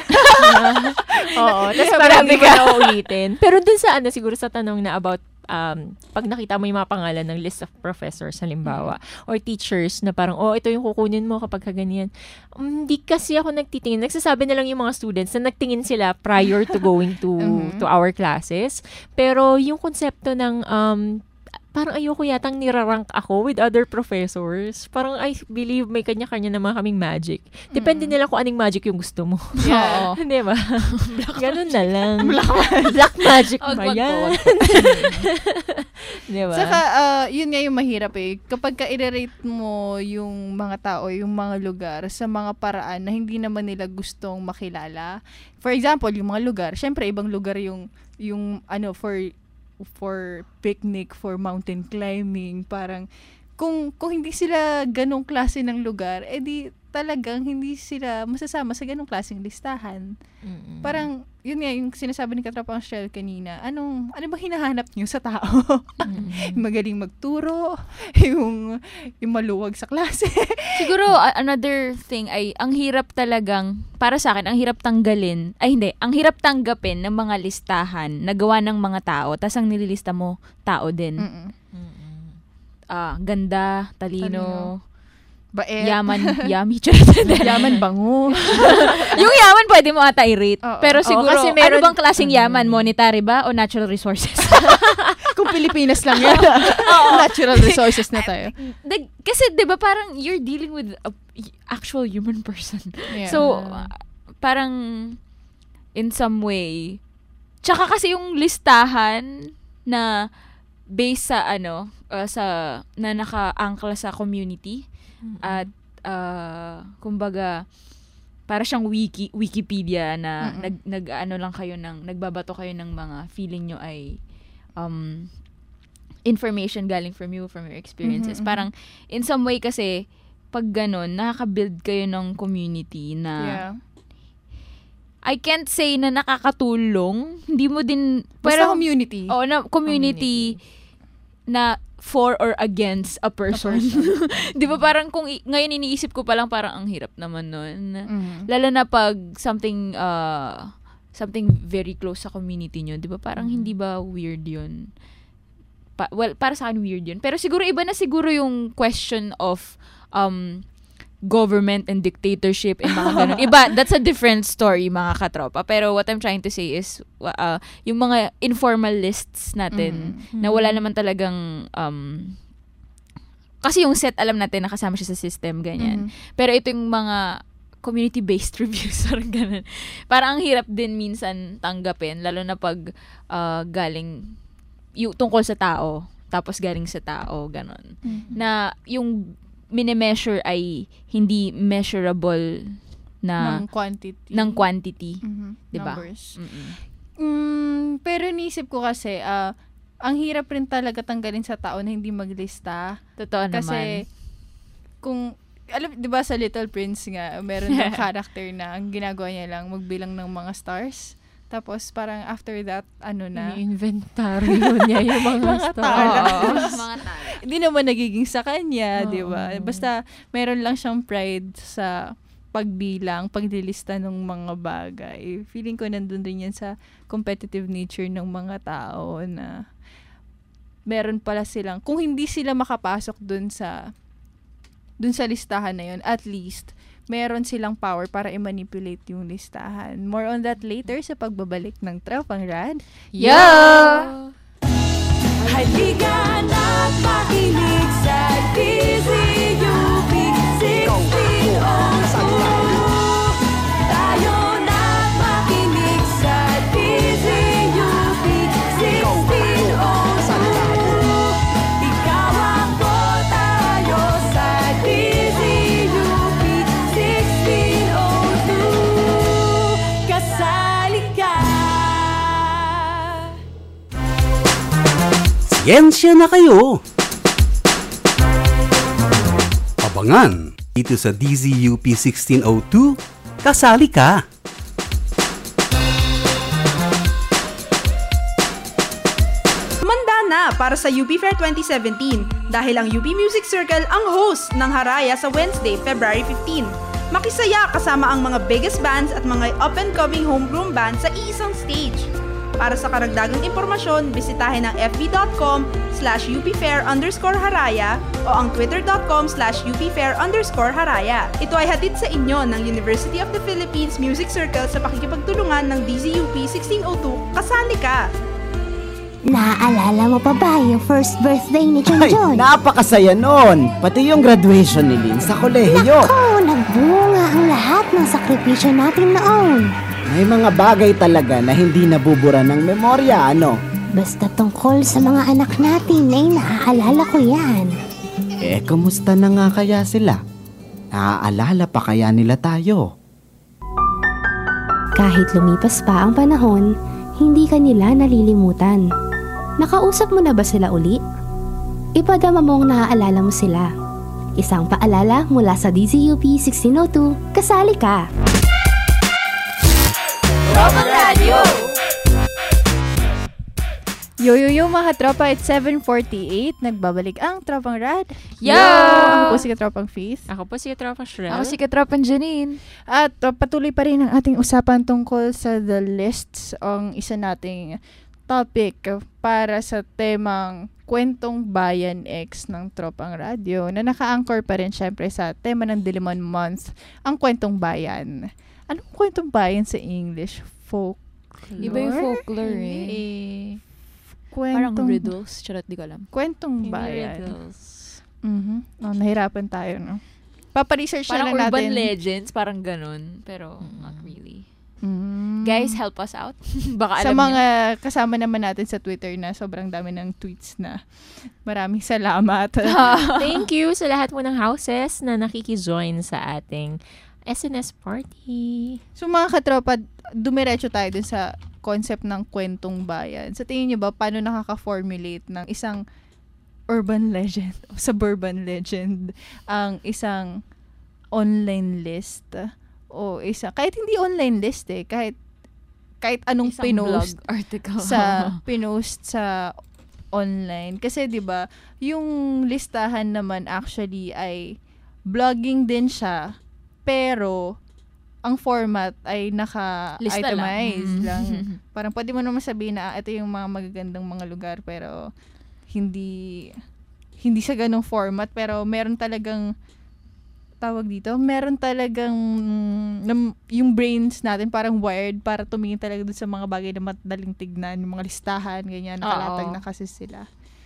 Speaker 7: Oo. Tapos
Speaker 2: Yeah,
Speaker 7: parang
Speaker 2: grabe
Speaker 7: hindi mo
Speaker 2: ka.
Speaker 7: na uulitin. Pero dun sa ano, siguro sa tanong na about um, pag nakita mo yung mga pangalan ng list of professors, halimbawa, or teachers na parang, oh, ito yung kukunin mo kapag kaganyan. Hindi kasi ako nagtitingin. Nagsasabi na lang yung mga students na nagtingin sila prior to going to
Speaker 2: Mhm.
Speaker 7: to our classes. Pero yung konsepto ng um, parang ayoko yatang nirarank ako with other professors. Parang I believe may kanya-kanya naman kaming magic. Depende nila kung anong magic yung gusto mo.
Speaker 2: Yeah.
Speaker 7: Di ba? Ganun na lang.
Speaker 2: Black
Speaker 7: Black magic
Speaker 5: Wag,
Speaker 7: ba
Speaker 5: wag po,
Speaker 7: yan?
Speaker 5: wag po.
Speaker 7: Di ba?
Speaker 2: Saka, ah, yun nga yung mahirap eh. Kapag ka-rate mo yung mga tao, yung mga lugar sa mga paraan na hindi naman nila gustong makilala. For example, yung mga lugar, syempre ibang lugar yung, yung ano, for for picnic, for mountain climbing, parang kung kung hindi sila ganong klase ng lugar, edi talagang hindi sila masasama sa ganong klaseng listahan.
Speaker 7: Mm-mm.
Speaker 2: Parang yun nga yung sinasabi ni Katropang Shell kanina. Anong ano ba hinahanap niyo sa tao? Yung magaling magturo, yung yung maluwag sa klase.
Speaker 5: Siguro, a- another thing ay, ang hirap talagang, para sa akin, ang hirap tanggalin, ay hindi, ang hirap tanggapin ng mga listahan na gawa ng mga tao, tas ang nililista mo, tao din.
Speaker 2: Mm-mm.
Speaker 5: Ah, ganda, talino,
Speaker 2: Talino. Bait.
Speaker 5: yaman, yummy,
Speaker 2: Yaman, bango.
Speaker 5: Yung yaman pwede mo ata i-rate.
Speaker 2: Oo.
Speaker 5: Pero
Speaker 2: Oo,
Speaker 5: siguro,
Speaker 2: kasi meron-
Speaker 5: ano bang klaseng yaman? Monetary ba o natural resources?
Speaker 2: Kung Pilipinas lang yan. Natural resources na tayo.
Speaker 5: The- kasi 'di ba parang you're dealing with a actual human person.
Speaker 2: Yeah.
Speaker 5: So uh, parang in some way, tsaka kasi yung listahan na based sa ano, uh, sa na naka-angkla sa community at uh, kumbaga para siyang wiki Wikipedia na
Speaker 2: Mm-mm.
Speaker 5: nag nag ano lang kayo ng nagbabato kayo ng mga feeling nyo ay um information galing from you, from your experiences.
Speaker 2: Mhm, mhm.
Speaker 5: Parang in some way kasi pag ganun, nakaka-build kayo ng community na
Speaker 2: Yeah.
Speaker 5: I can't say na nakakatulong. Hindi mo din
Speaker 2: Basta
Speaker 5: pero
Speaker 2: community.
Speaker 5: Oo, na community, na for or against a person.
Speaker 2: A person.
Speaker 5: 'Di ba parang kung i- ngayon iniisip ko pa lang parang ang hirap naman nun.
Speaker 2: Mhm.
Speaker 5: Lalo na pag something uh, something very close sa community nyo, 'di ba? Parang hindi ba weird 'yun? Pa- well, para sa akin weird 'yun. Pero siguro iba na siguro yung question of um government and dictatorship and mga ganun. Iba, that's a different story, mga katropa. Pero what I'm trying to say is, uh, yung mga informal lists natin,
Speaker 2: Mm-hmm.
Speaker 5: na wala naman talagang, um, kasi yung set, alam natin, nakasama siya sa system, ganyan.
Speaker 2: Mm-hmm.
Speaker 5: Pero ito yung mga community-based reviews, parang ganun. Parang ang hirap din minsan tanggapin, lalo na pag uh, galing, yung tungkol sa tao, tapos galing sa tao, ganun.
Speaker 2: Mm-hmm.
Speaker 5: Na yung mini-measure ay hindi measurable na
Speaker 2: ng quantity.
Speaker 5: Ng quantity.
Speaker 2: Mm-hmm.
Speaker 5: 'Di ba?
Speaker 2: Numbers.
Speaker 5: Mm-mm.
Speaker 2: Mm, pero nisip ko kasi, ah, ang hirap rin talaga tanggalin sa tao na hindi maglista.
Speaker 5: Totoo
Speaker 2: kasi,
Speaker 5: naman.
Speaker 2: kung, alam, di ba sa Little Prince nga, meron ng character na ang ginagawa niya lang magbilang ng mga stars. Tapos, parang after that, ano na?
Speaker 7: Inventaryo niya yung mga,
Speaker 2: mga
Speaker 7: stars.
Speaker 2: tao.
Speaker 5: Mga tao.
Speaker 2: Hindi naman nagiging sa kanya,
Speaker 7: Oo.
Speaker 2: di ba? Basta, meron lang siyang pride sa pagbilang, paglilista ng mga bagay. Feeling ko nandun din yan sa competitive nature ng mga tao na meron pala silang, kung hindi sila makapasok dun sa dun sa listahan na yun, at least, meron silang power para i-manipulate yung listahan. More on that later sa pagbabalik ng Tropang Rad.
Speaker 14: Yo! Halika na't makinig sa D Z U P sixteen oh two. Tayo na't makinig sa D Z U P sixteen oh two. Ikaw ako, tayo sa D Z U P sixteen oh two. Kasali ka.
Speaker 17: Siyensya na kayo! Abangan dito sa D Z U P sixteen oh two, kasali ka!
Speaker 19: Manda na para sa U P Fair twenty seventeen dahil ang U P Music Circle ang host ng Haraya sa Wednesday, February fifteenth. Makisaya kasama ang mga biggest bands at mga up-and-coming homegrown bands sa iisang stage. Para sa karagdagang impormasyon, bisitahin ang fb.com slash upfair underscore haraya o ang twitter.com slash upfair underscore haraya. Ito ay hatid sa inyo ng University of the Philippines Music Circle sa pakikipagtulungan ng D Z U P sixteen oh two. Kasali ka!
Speaker 20: Naaalala mo pa ba yung first birthday ni John
Speaker 21: Ay,
Speaker 20: John?
Speaker 21: napakasaya nun! Pati yung graduation ni Lynn sa kolehiyo.
Speaker 20: Naku, nagbunga ang lahat ng sakripisyo natin noon.
Speaker 21: May mga bagay talaga na hindi nabubura ng memorya, ano?
Speaker 20: Basta tungkol sa mga anak natin ay naaalala ko yan.
Speaker 21: Eh, kumusta na nga kaya sila? Naaalala pa kaya nila tayo?
Speaker 20: Kahit lumipas pa ang panahon, hindi ka nila nalilimutan. Nakausap mo na ba sila uli? Ipadama mong naaalala mo sila. Isang paalala mula sa D Z U P sixteen oh two, kasali ka!
Speaker 14: Tropang Radio!
Speaker 2: Yo, yo, yo, mga tropa, it's seven forty-eight. Nagbabalik ang Tropang Rad.
Speaker 5: Yo!
Speaker 2: Ako po si Katropang Faith.
Speaker 7: Ako po si Katropang Shrel.
Speaker 5: Ako si Katropang Janine.
Speaker 2: At uh, patuloy pa rin ang ating usapan tungkol sa the lists, ang isa nating topic para sa temang Kwentong Bayan X ng Tropang Radio na naka-anchor pa rin syempre sa tema ng Diliman Month, ang Kwentong Bayan. Anong Kwentong Bayan sa English? Folklore?
Speaker 5: Iba yung folklore eh.
Speaker 2: eh
Speaker 5: Parang
Speaker 2: kwentong,
Speaker 5: riddles. Charot, di ko alam.
Speaker 2: Kwentong
Speaker 5: Hindi
Speaker 2: Bayan.
Speaker 5: riddles.
Speaker 2: Mm-hmm. Oh, nahirapan tayo, no? Paparesearch
Speaker 5: Parang
Speaker 2: na lang
Speaker 5: urban
Speaker 2: natin.
Speaker 5: legends, parang ganun. Pero not really.
Speaker 2: Mm.
Speaker 5: Guys, help us out. Baka
Speaker 2: Sa
Speaker 5: alam
Speaker 2: mga
Speaker 5: niyo.
Speaker 2: kasama naman natin sa Twitter na sobrang dami ng tweets na maraming salamat.
Speaker 7: Thank you sa lahat mo ng houses na nakikijoin sa ating S N S party.
Speaker 2: So mga katropa, dumiretso tayo dun sa concept ng kwentong bayan. Sa tingin niyo ba, paano nakaka-formulate ng isang urban legend o suburban legend ang isang online list o isa, kahit hindi online list eh, kahit kahit anong
Speaker 5: Isang
Speaker 2: pinost
Speaker 5: blog article.
Speaker 2: sa pinost sa online. Kasi 'di ba, yung listahan naman actually ay blogging din siya, pero ang format ay naka-itemize lang. lang. Parang pwede mo naman sabihin na ah, ito yung mga magagandang mga lugar, pero hindi hindi sa ganung format, pero meron talagang tawag dito, meron talagang um, yung brains natin parang wired para tumingin talaga dun sa mga bagay na madaling tignan, yung mga listahan, ganyan, nakalatag na kasi sila.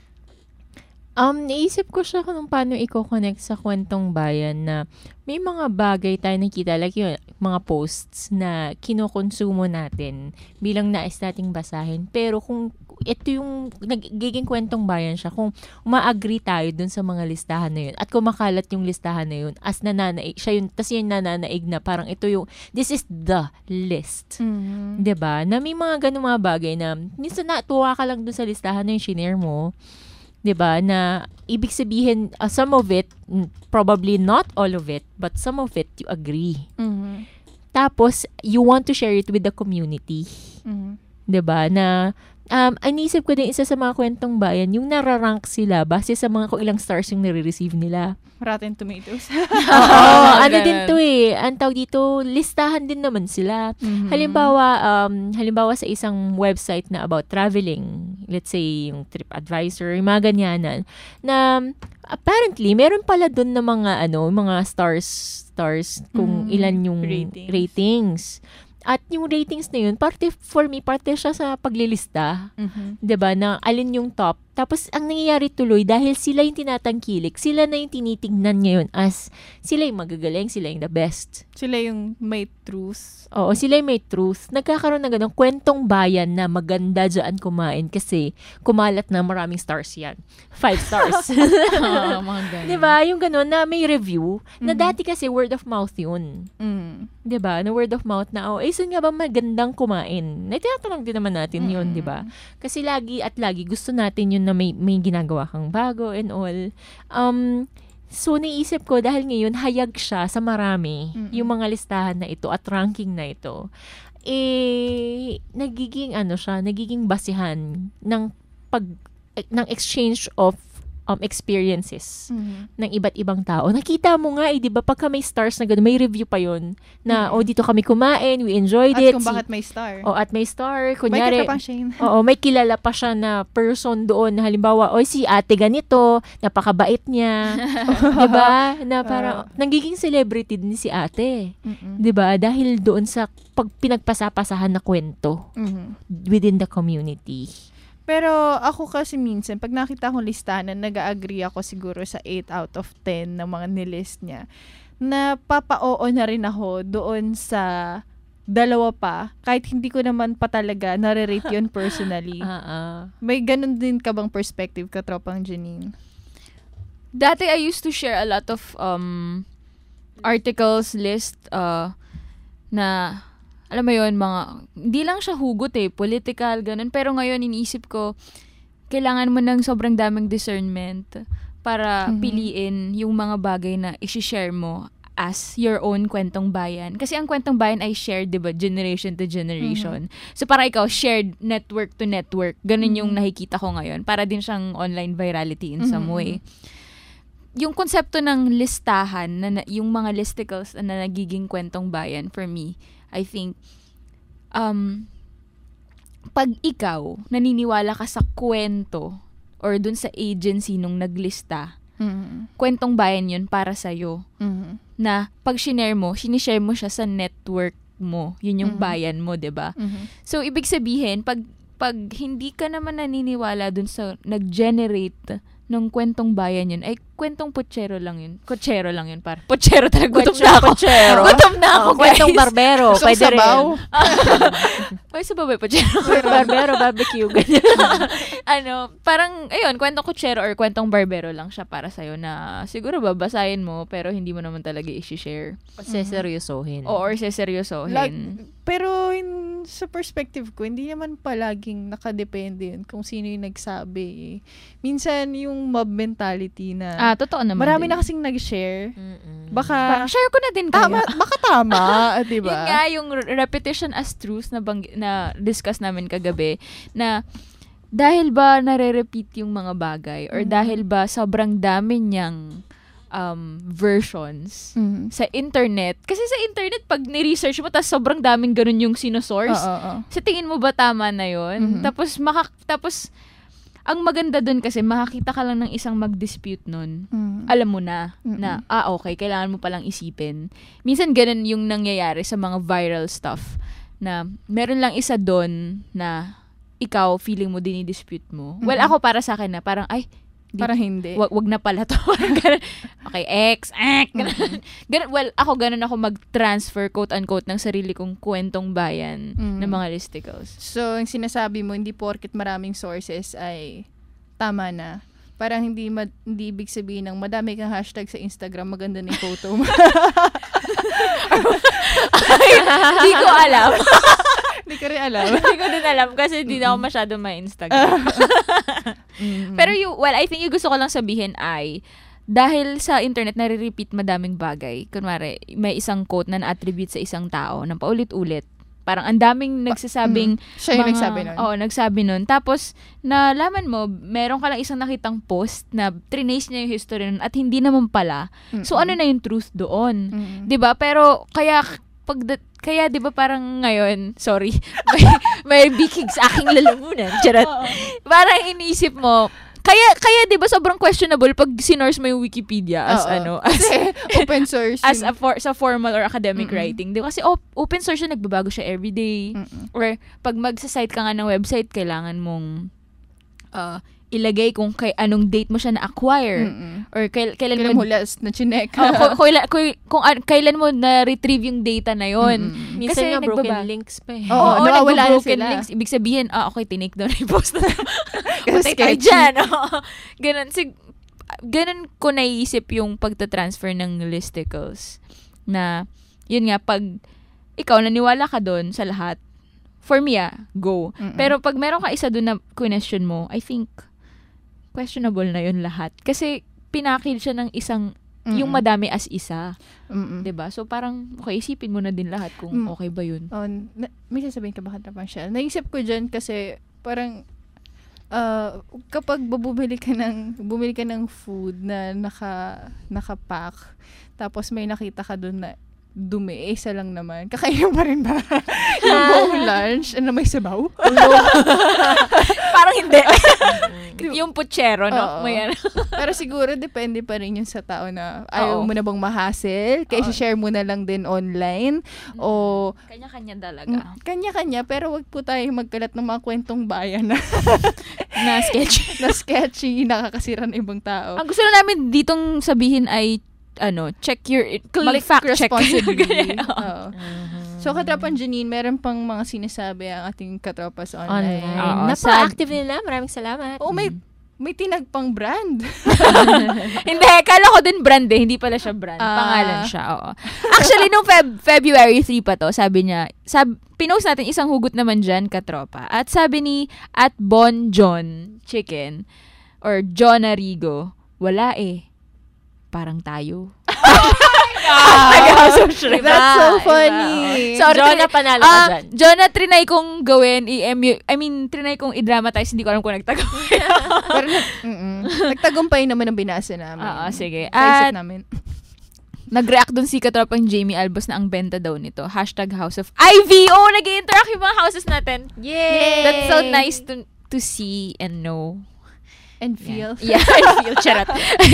Speaker 7: Um, naisip ko siya kung paano i-connect sa kwentong bayan na may mga bagay tayo nakita, like yun, mga posts na kinokonsumo natin bilang nais nating basahin. Pero kung ito yung nagiging kwentong bayan siya, kung uma-agree tayo dun sa mga listahan na yun at kumakalat yung listahan na yun as nananaig, siya yun, tas yun nananaig na parang ito yung, this is the list.
Speaker 2: Mm-hmm.
Speaker 7: Diba? Na may mga ganung mga bagay na minsan natuwa ka lang dun sa listahan na yung shinare mo. 'Di ba, na ibig sabihin uh, some of it, probably not all of it, but some of it you agree.
Speaker 2: Mm-hmm.
Speaker 7: Tapos you want to share it with the community.
Speaker 2: Mm-hmm.
Speaker 7: 'Di ba, na um inisip ko din isa sa mga kwentong bayan yung nararank sila base sa mga kung ilang stars yung nare-receive nila.
Speaker 2: Rotten Tomatoes.
Speaker 7: Oo, ano din to eh. Ang tawag dito, listahan din naman sila.
Speaker 2: Mm-hmm.
Speaker 7: Halimbawa, um, halimbawa sa isang website na about traveling, let's say yung TripAdvisor, yung mga ganyanan, na apparently, meron pala dun na mga, ano, mga stars, stars, kung
Speaker 2: mm-hmm.
Speaker 7: ilan yung
Speaker 2: ratings.
Speaker 7: ratings. At yung ratings na yun, parte, for me, parte siya sa paglilista.
Speaker 2: Mm-hmm.
Speaker 7: 'Di ba, na alin yung top. Tapos, ang nangyayari tuloy, dahil sila yung tinatangkilik, sila na yung tinitingnan ngayon as sila yung magagaling, sila yung the best.
Speaker 2: Sila yung may truth.
Speaker 7: Oo, sila yung may truth. Nagkakaroon na ganun, kwentong bayan na maganda dyan kumain kasi kumalat na maraming stars yan. Five stars.
Speaker 5: oh, mga ganun.
Speaker 7: 'Di ba, yung ganun na may review, mm-hmm. na dati kasi word of mouth yun.
Speaker 2: Mm.
Speaker 7: 'Di ba, na word of mouth na, oh, eh, saan nga ba magandang kumain? Naitatanong din naman natin yun, mm-hmm. 'di ba? Kasi lagi at lagi gusto natin yun na may, may ginagawa kang bago and all. Um, so, naisip ko, dahil ngayon, hayag siya sa marami, mm-hmm. yung mga listahan na ito at ranking na ito, eh, nagiging, ano siya, nagiging basihan ng pag, ng exchange of um, experiences
Speaker 2: mm-hmm.
Speaker 7: ng iba't ibang tao. Nakita mo nga eh, di ba, pagka may stars na gano'n, may review pa yun, na, mm-hmm. oh, dito kami kumain, we enjoyed
Speaker 2: at
Speaker 7: it.
Speaker 2: At kung bakit may star.
Speaker 7: Oh, at may star. Kunyari,
Speaker 2: may pa Shane.
Speaker 7: Oo, may kilala pa siya na person doon, na halimbawa, oh, si ate ganito, napakabait niya. Di ba? Na parang, uh, nagiging celebrity din si ate.
Speaker 2: Mm-mm.
Speaker 7: Di ba? Dahil doon sa pag pinagpasapasahan na kwento
Speaker 2: mm-hmm.
Speaker 7: within the community.
Speaker 2: Pero ako kasi minsan, pag nakita kong listahan, nag-agree ako siguro sa eight out of ten ng mga nilist niya. Na papa-oo na rin ako doon sa dalawa pa, kahit hindi ko naman pa talaga nare-rate yun personally.
Speaker 7: Uh-uh.
Speaker 2: May ganun din ka bang perspective ka, tropang Janine?
Speaker 5: Dati I used to share a lot of um articles list uh, na alam mo yun, mga, hindi lang siya hugot eh, political, ganun. Pero ngayon, iniisip ko, kailangan mo ng sobrang daming discernment para mm-hmm. piliin yung mga bagay na isi-share mo as your own kwentong bayan. Kasi ang kwentong bayan ay shared, di ba? Generation to generation. Mm-hmm. So, para ikaw, shared network to network. Ganun mm-hmm. yung nakikita ko ngayon. Para din siyang online virality in mm-hmm. some way. Yung konsepto ng listahan, na, yung mga listicles na nagiging kwentong bayan, for me, I think, um, pag ikaw naniniwala ka sa kwento or dun sa agency nung naglista,
Speaker 2: mm-hmm.
Speaker 5: kwentong bayan yun para sa'yo.
Speaker 2: Mm-hmm.
Speaker 5: Na pag sinare mo, sinishare mo siya sa network mo. Yun yung
Speaker 2: mm-hmm.
Speaker 5: bayan mo, diba?
Speaker 2: Mm-hmm.
Speaker 5: So, ibig sabihin, pag, pag hindi ka naman naniniwala dun sa nag-generate ng kwentong bayan yun, ay kwentong pochero lang yun. Kochero lang yun, par. Pochero talaga. Gutom na ako.
Speaker 7: Pochero.
Speaker 5: Gutom na ako,
Speaker 7: oh,
Speaker 5: guys.
Speaker 7: Kwentong barbero.
Speaker 2: Gusto
Speaker 7: pwede rin.
Speaker 5: Pwede sa babay, pochero.
Speaker 7: Barbero, barbecue. Ganyan.
Speaker 5: ano, parang, ayun, kwentong kochero or kwentong barbero lang siya para sa'yo na siguro babasahin mo, pero hindi mo naman talaga i-share.
Speaker 7: O seseryosohin.
Speaker 5: O, or seseryosohin.
Speaker 2: Lag- pero in, sa perspective ko, hindi naman palaging nakadepende yun kung sino yung nagsabi. Eh. Minsan, yung mob mentality na
Speaker 5: Ah, totoo naman.
Speaker 2: Marami
Speaker 5: din.
Speaker 2: na kasing nag-share.
Speaker 7: Mm-mm.
Speaker 2: Baka
Speaker 5: parang share ko na din kaya.
Speaker 2: Tama, baka tama, 'di ba?
Speaker 5: Yun nga yung repetition as truth na bang, na discuss namin kagabi na dahil ba nare-repeat yung mga bagay or
Speaker 2: Mm.
Speaker 5: dahil ba sobrang dami niyang um, versions
Speaker 2: Mm.
Speaker 5: sa internet. Kasi sa internet, pag ni-research mo, tas sobrang daming ganun yung sinosource.
Speaker 2: Oo, oo.
Speaker 5: Sa tingin mo ba tama na yun?
Speaker 2: Mhm.
Speaker 5: Tapos, maka, tapos, ang maganda dun kasi, makakita ka lang ng isang mag-dispute nun.
Speaker 2: Mm.
Speaker 5: Alam mo na,
Speaker 2: Mm-mm.
Speaker 5: na, ah, okay, kailangan mo palang isipin. Minsan, ganun yung nangyayari sa mga viral stuff, na meron lang isa dun na ikaw, feeling mo, dinidispute mo. Well,
Speaker 2: Mhm.
Speaker 5: ako para sa akin na, parang, ay, di-
Speaker 2: Parang hindi.
Speaker 5: Wag, wag na pala to. Ganun. Okay, X, X, ganun. Ganun, well, ako ganun ako mag-transfer, quote-unquote, ng sarili kong kwentong bayan
Speaker 2: Mm.
Speaker 5: ng mga listicles.
Speaker 2: So, yung sinasabi mo, hindi porket maraming sources ay tama na. Parang hindi ma- hindi ibig sabihin ng madami kang hashtag sa Instagram, maganda na yung photo mo.
Speaker 5: Hindi ko alam.
Speaker 2: Hindi ko rin alam.
Speaker 5: Hindi ko din alam kasi hindi na ako masyado ma-Instagram. Pero yung, well, I think yung gusto ko lang sabihin ay, dahil sa internet, nare-repeat madaming bagay. Kunwari, may isang quote na na-attribute sa isang tao ng paulit-ulit. Parang ang daming nagsasabing
Speaker 2: mm, siya yung nagsabi nun.
Speaker 5: Oo, nagsabi nun. Tapos, nalaman mo, meron ka lang isang nakitang post na trinace niya yung history nun at hindi naman pala. So,
Speaker 2: Mm-mm.
Speaker 5: ano na yung truth doon?
Speaker 2: Mm-mm.
Speaker 5: 'Di ba? Pero, kaya, pag, kaya 'di ba parang ngayon, sorry, may, may bikig sa aking lalamunan. Charot. Parang iniisip mo, kaya kaya 'di ba sobrang questionable pag sinorse mo yung Wikipedia as
Speaker 2: Oo.
Speaker 5: ano, as
Speaker 2: Kasi open source.
Speaker 5: as
Speaker 2: yun.
Speaker 5: a for, sa formal or academic
Speaker 2: Mm-mm.
Speaker 5: writing. 'Di ba? Kasi op- open source yun, nagbabago siya everyday.
Speaker 2: Mm-mm.
Speaker 5: Or pag magsa-site ka nga ng website, kailangan mong uh, ilagay kung kay anong date mo siya na-acquire.
Speaker 2: Mm-mm.
Speaker 5: Or kail, kailan,
Speaker 2: Kailan
Speaker 5: mo
Speaker 2: mo last na chinek.
Speaker 5: Oh, kung, kung, kung, kung, an- kailan mo na-retrieve yung data na yon.
Speaker 2: Mm-mm.
Speaker 7: Minsan nga broken
Speaker 5: nagbaba-
Speaker 7: links pa eh.
Speaker 2: Oo,
Speaker 5: Oo,
Speaker 2: nawawala na
Speaker 5: nagbo-broken
Speaker 2: sila.
Speaker 5: links. Ibig sabihin, ah, okay, tinake down yung post na to.
Speaker 2: Kasi
Speaker 5: Patay tayo
Speaker 2: sketchy.
Speaker 5: dyan. Oo. Ganun. Sig- ganun ko naiisip yung pagta-transfer ng listicles. Na, yun nga, pag ikaw naniwala ka doon sa lahat, for me ah, go.
Speaker 2: Mm-mm.
Speaker 5: Pero pag meron ka isa doon na question mo, I think, questionable na yun lahat. Kasi, pinakil siya ng isang,
Speaker 2: Mm-mm.
Speaker 5: yung madami as isa.
Speaker 2: Mm-mm.
Speaker 5: 'Di ba? So parang okay, isipin mo na din lahat kung
Speaker 2: Mm.
Speaker 5: okay ba 'yun.
Speaker 2: Oh, na, may sasabihin ka ba katrapan siya? Naisip ko dyan kasi parang uh, kapag bumili ka ng bumili ka ng food na naka naka-pack, tapos may nakita ka doon na dumi, eh, isa lang naman. Kakainin pa rin ba? Yung buong lunch, ano, may sabaw?
Speaker 5: Parang hindi. Yung puchero, no?
Speaker 2: Oo.
Speaker 5: May ano.
Speaker 2: Pero siguro, depende pa rin yun sa tao na ayaw
Speaker 5: Oo.
Speaker 2: mo na bang mahassle, kaya share mo na lang din online, o
Speaker 5: Kanya-kanya talaga.
Speaker 2: Mm, kanya-kanya, pero wag po tayo magkalat ng mga kwentong bayan na,
Speaker 5: Na sketchy.
Speaker 2: na sketchy, nakakasira ng ibang tao.
Speaker 5: Ang gusto na namin ditong sabihin ay ano, check your
Speaker 2: Click
Speaker 5: mag-fact check
Speaker 2: responsibly.
Speaker 5: Ganyan, oo.
Speaker 2: Oo. So, katrapan Janine, meron pang mga sinasabi ang ating katropas online.
Speaker 7: Online.
Speaker 5: Oo,
Speaker 7: Napaka-active nila. Maraming salamat.
Speaker 2: Oh, may may tinagpang brand.
Speaker 5: Hindi, kala ko din brand eh. Hindi pala siya brand.
Speaker 2: Ah.
Speaker 5: Pangalan siya, oo. Actually, nung Feb- February third pa to, sabi niya, sab pinost natin isang hugot naman dyan, katropa. At sabi ni at Bon John Chicken or John Arigo, wala eh. Parang tayo.
Speaker 2: Ah,
Speaker 5: so sure.
Speaker 2: that's so funny.
Speaker 5: Sorry,
Speaker 7: Jonah,
Speaker 5: trinay-
Speaker 7: panalo ka
Speaker 5: Ah,
Speaker 7: dyan.
Speaker 5: Jonah, trinay kong gawin, i-M U, I mean, trinay kong i-dramatize, hindi ko alam kung nagtagumpay.
Speaker 2: Pero, mm-mm. Nagtagumpay naman ang binasa namin.
Speaker 5: Oo, sige.
Speaker 2: Sa isip
Speaker 5: At-
Speaker 2: namin.
Speaker 5: Nag-react dun si katropang Jamie Albos na ang benta daw nito. Hashtag House of Ivy. Oh, nag-i-interact yung mga houses natin.
Speaker 7: Yay!
Speaker 5: That's so nice to to see and know.
Speaker 2: And feel.
Speaker 5: Yeah, and feel. Charot.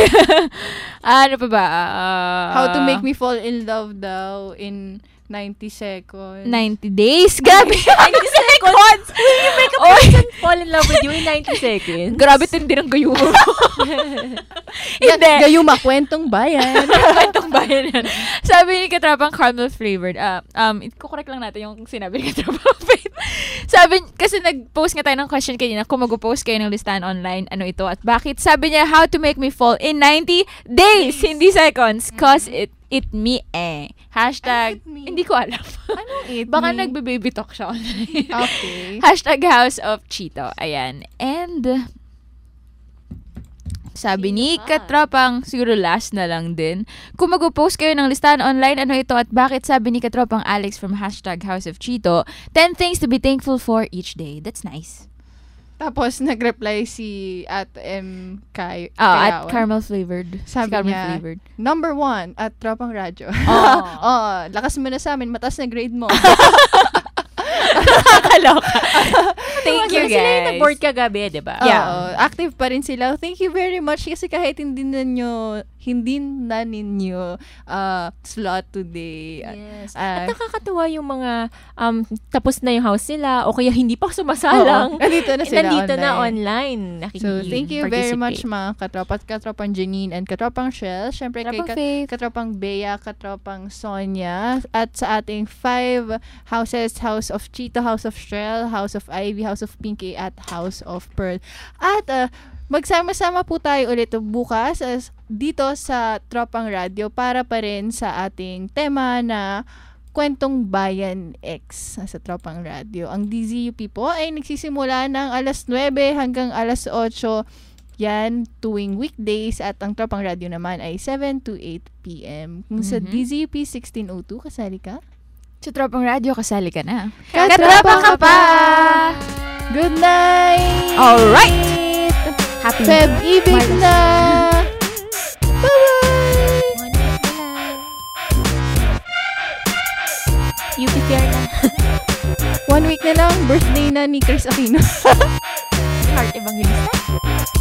Speaker 5: ano pa ba? Uh,
Speaker 2: How to make me fall in love daw in ninety seconds.
Speaker 5: ninety days? Grabe.
Speaker 7: ninety seconds! Will you make a person fall in love with you in ninety seconds?
Speaker 5: Grabe tindi ng gayuma mo.
Speaker 2: Hindi. Gayuma, kwentong bayan.
Speaker 5: Kwentong bayan yan. Sabi ni Katrapang caramel flavored. Uh, um, i-correct lang natin yung sinabi ni Katrapang Faith. Sabi, kasi nag-post nga tayo ng question kanina, kung mag-post kayo ng listahan online, ano ito at bakit. Sabi niya, how to make me fall in ninety days, hindi seconds. Cause it it me eh. Hashtag, hindi ko alam.
Speaker 2: Anong it
Speaker 5: Baka
Speaker 2: me?
Speaker 5: nagbe-baby talk siya online.
Speaker 2: Okay.
Speaker 5: Hashtag House of Cheeto. Ayan. And, sabi ni Katropang, siguro last na lang din, kung mag-post kayo ng listahan online, ano ito at bakit, sabi ni Katropang Alex from hashtag House of Cheeto, ten things to be thankful for each day. That's nice.
Speaker 2: Tapos, nag-reply si at M. Kay,
Speaker 5: Oh, at
Speaker 2: Kayawan.
Speaker 5: caramel flavored.
Speaker 2: Sabi
Speaker 5: Si caramel
Speaker 2: niya,
Speaker 5: flavored.
Speaker 2: number one, at Tropang Radyo.
Speaker 5: Oh.
Speaker 2: oh, lakas mo na sa amin, mataas na grade mo.
Speaker 7: Nakakaloka. Thank you, Sila yung guys. nag-board kagabi, di ba?
Speaker 2: Yeah. Active pa rin sila. Thank you very much kasi kahit hindi na nyo, hindi na ninyo uh, slot today.
Speaker 7: Yes.
Speaker 2: Uh,
Speaker 7: At nakakatuwa yung mga um, tapos na yung house nila o kaya hindi pa sumasalang.
Speaker 2: Oo, nandito na sila
Speaker 7: Nandito
Speaker 2: online.
Speaker 7: na online.
Speaker 2: So, thank you very much mga katropa at katropang Janine and katropang Shell. Siyempre kay
Speaker 5: Katropang
Speaker 2: ka-
Speaker 5: Faith.
Speaker 2: katropang Bea, katropang Sonia. At sa ating five houses, House of Chito, House of Shell, House of Ivy, House of Pinky, at House of Pearl. At uh, magsama-sama po tayo ulit bukas as dito sa Tropang Radio para pa rin sa ating tema na Kwentong Bayan X sa Tropang Radio. Ang D Z U P po ay nagsisimula ng alas nuwebe hanggang alas otso yan tuwing weekdays at ang Tropang Radio naman ay seven to eight p.m. Kung sa
Speaker 5: Mhm.
Speaker 2: D Z U P sixteen oh two, kasali ka?
Speaker 5: Sa Tropang Radio, kasali ka na.
Speaker 2: Katropa ka pa! Good night!
Speaker 5: Alright! Happy
Speaker 2: Feb Ibig na!
Speaker 7: U P Fair na.
Speaker 2: One week na lang, birthday na ni Chris Aquino.
Speaker 7: Heart Evangelista.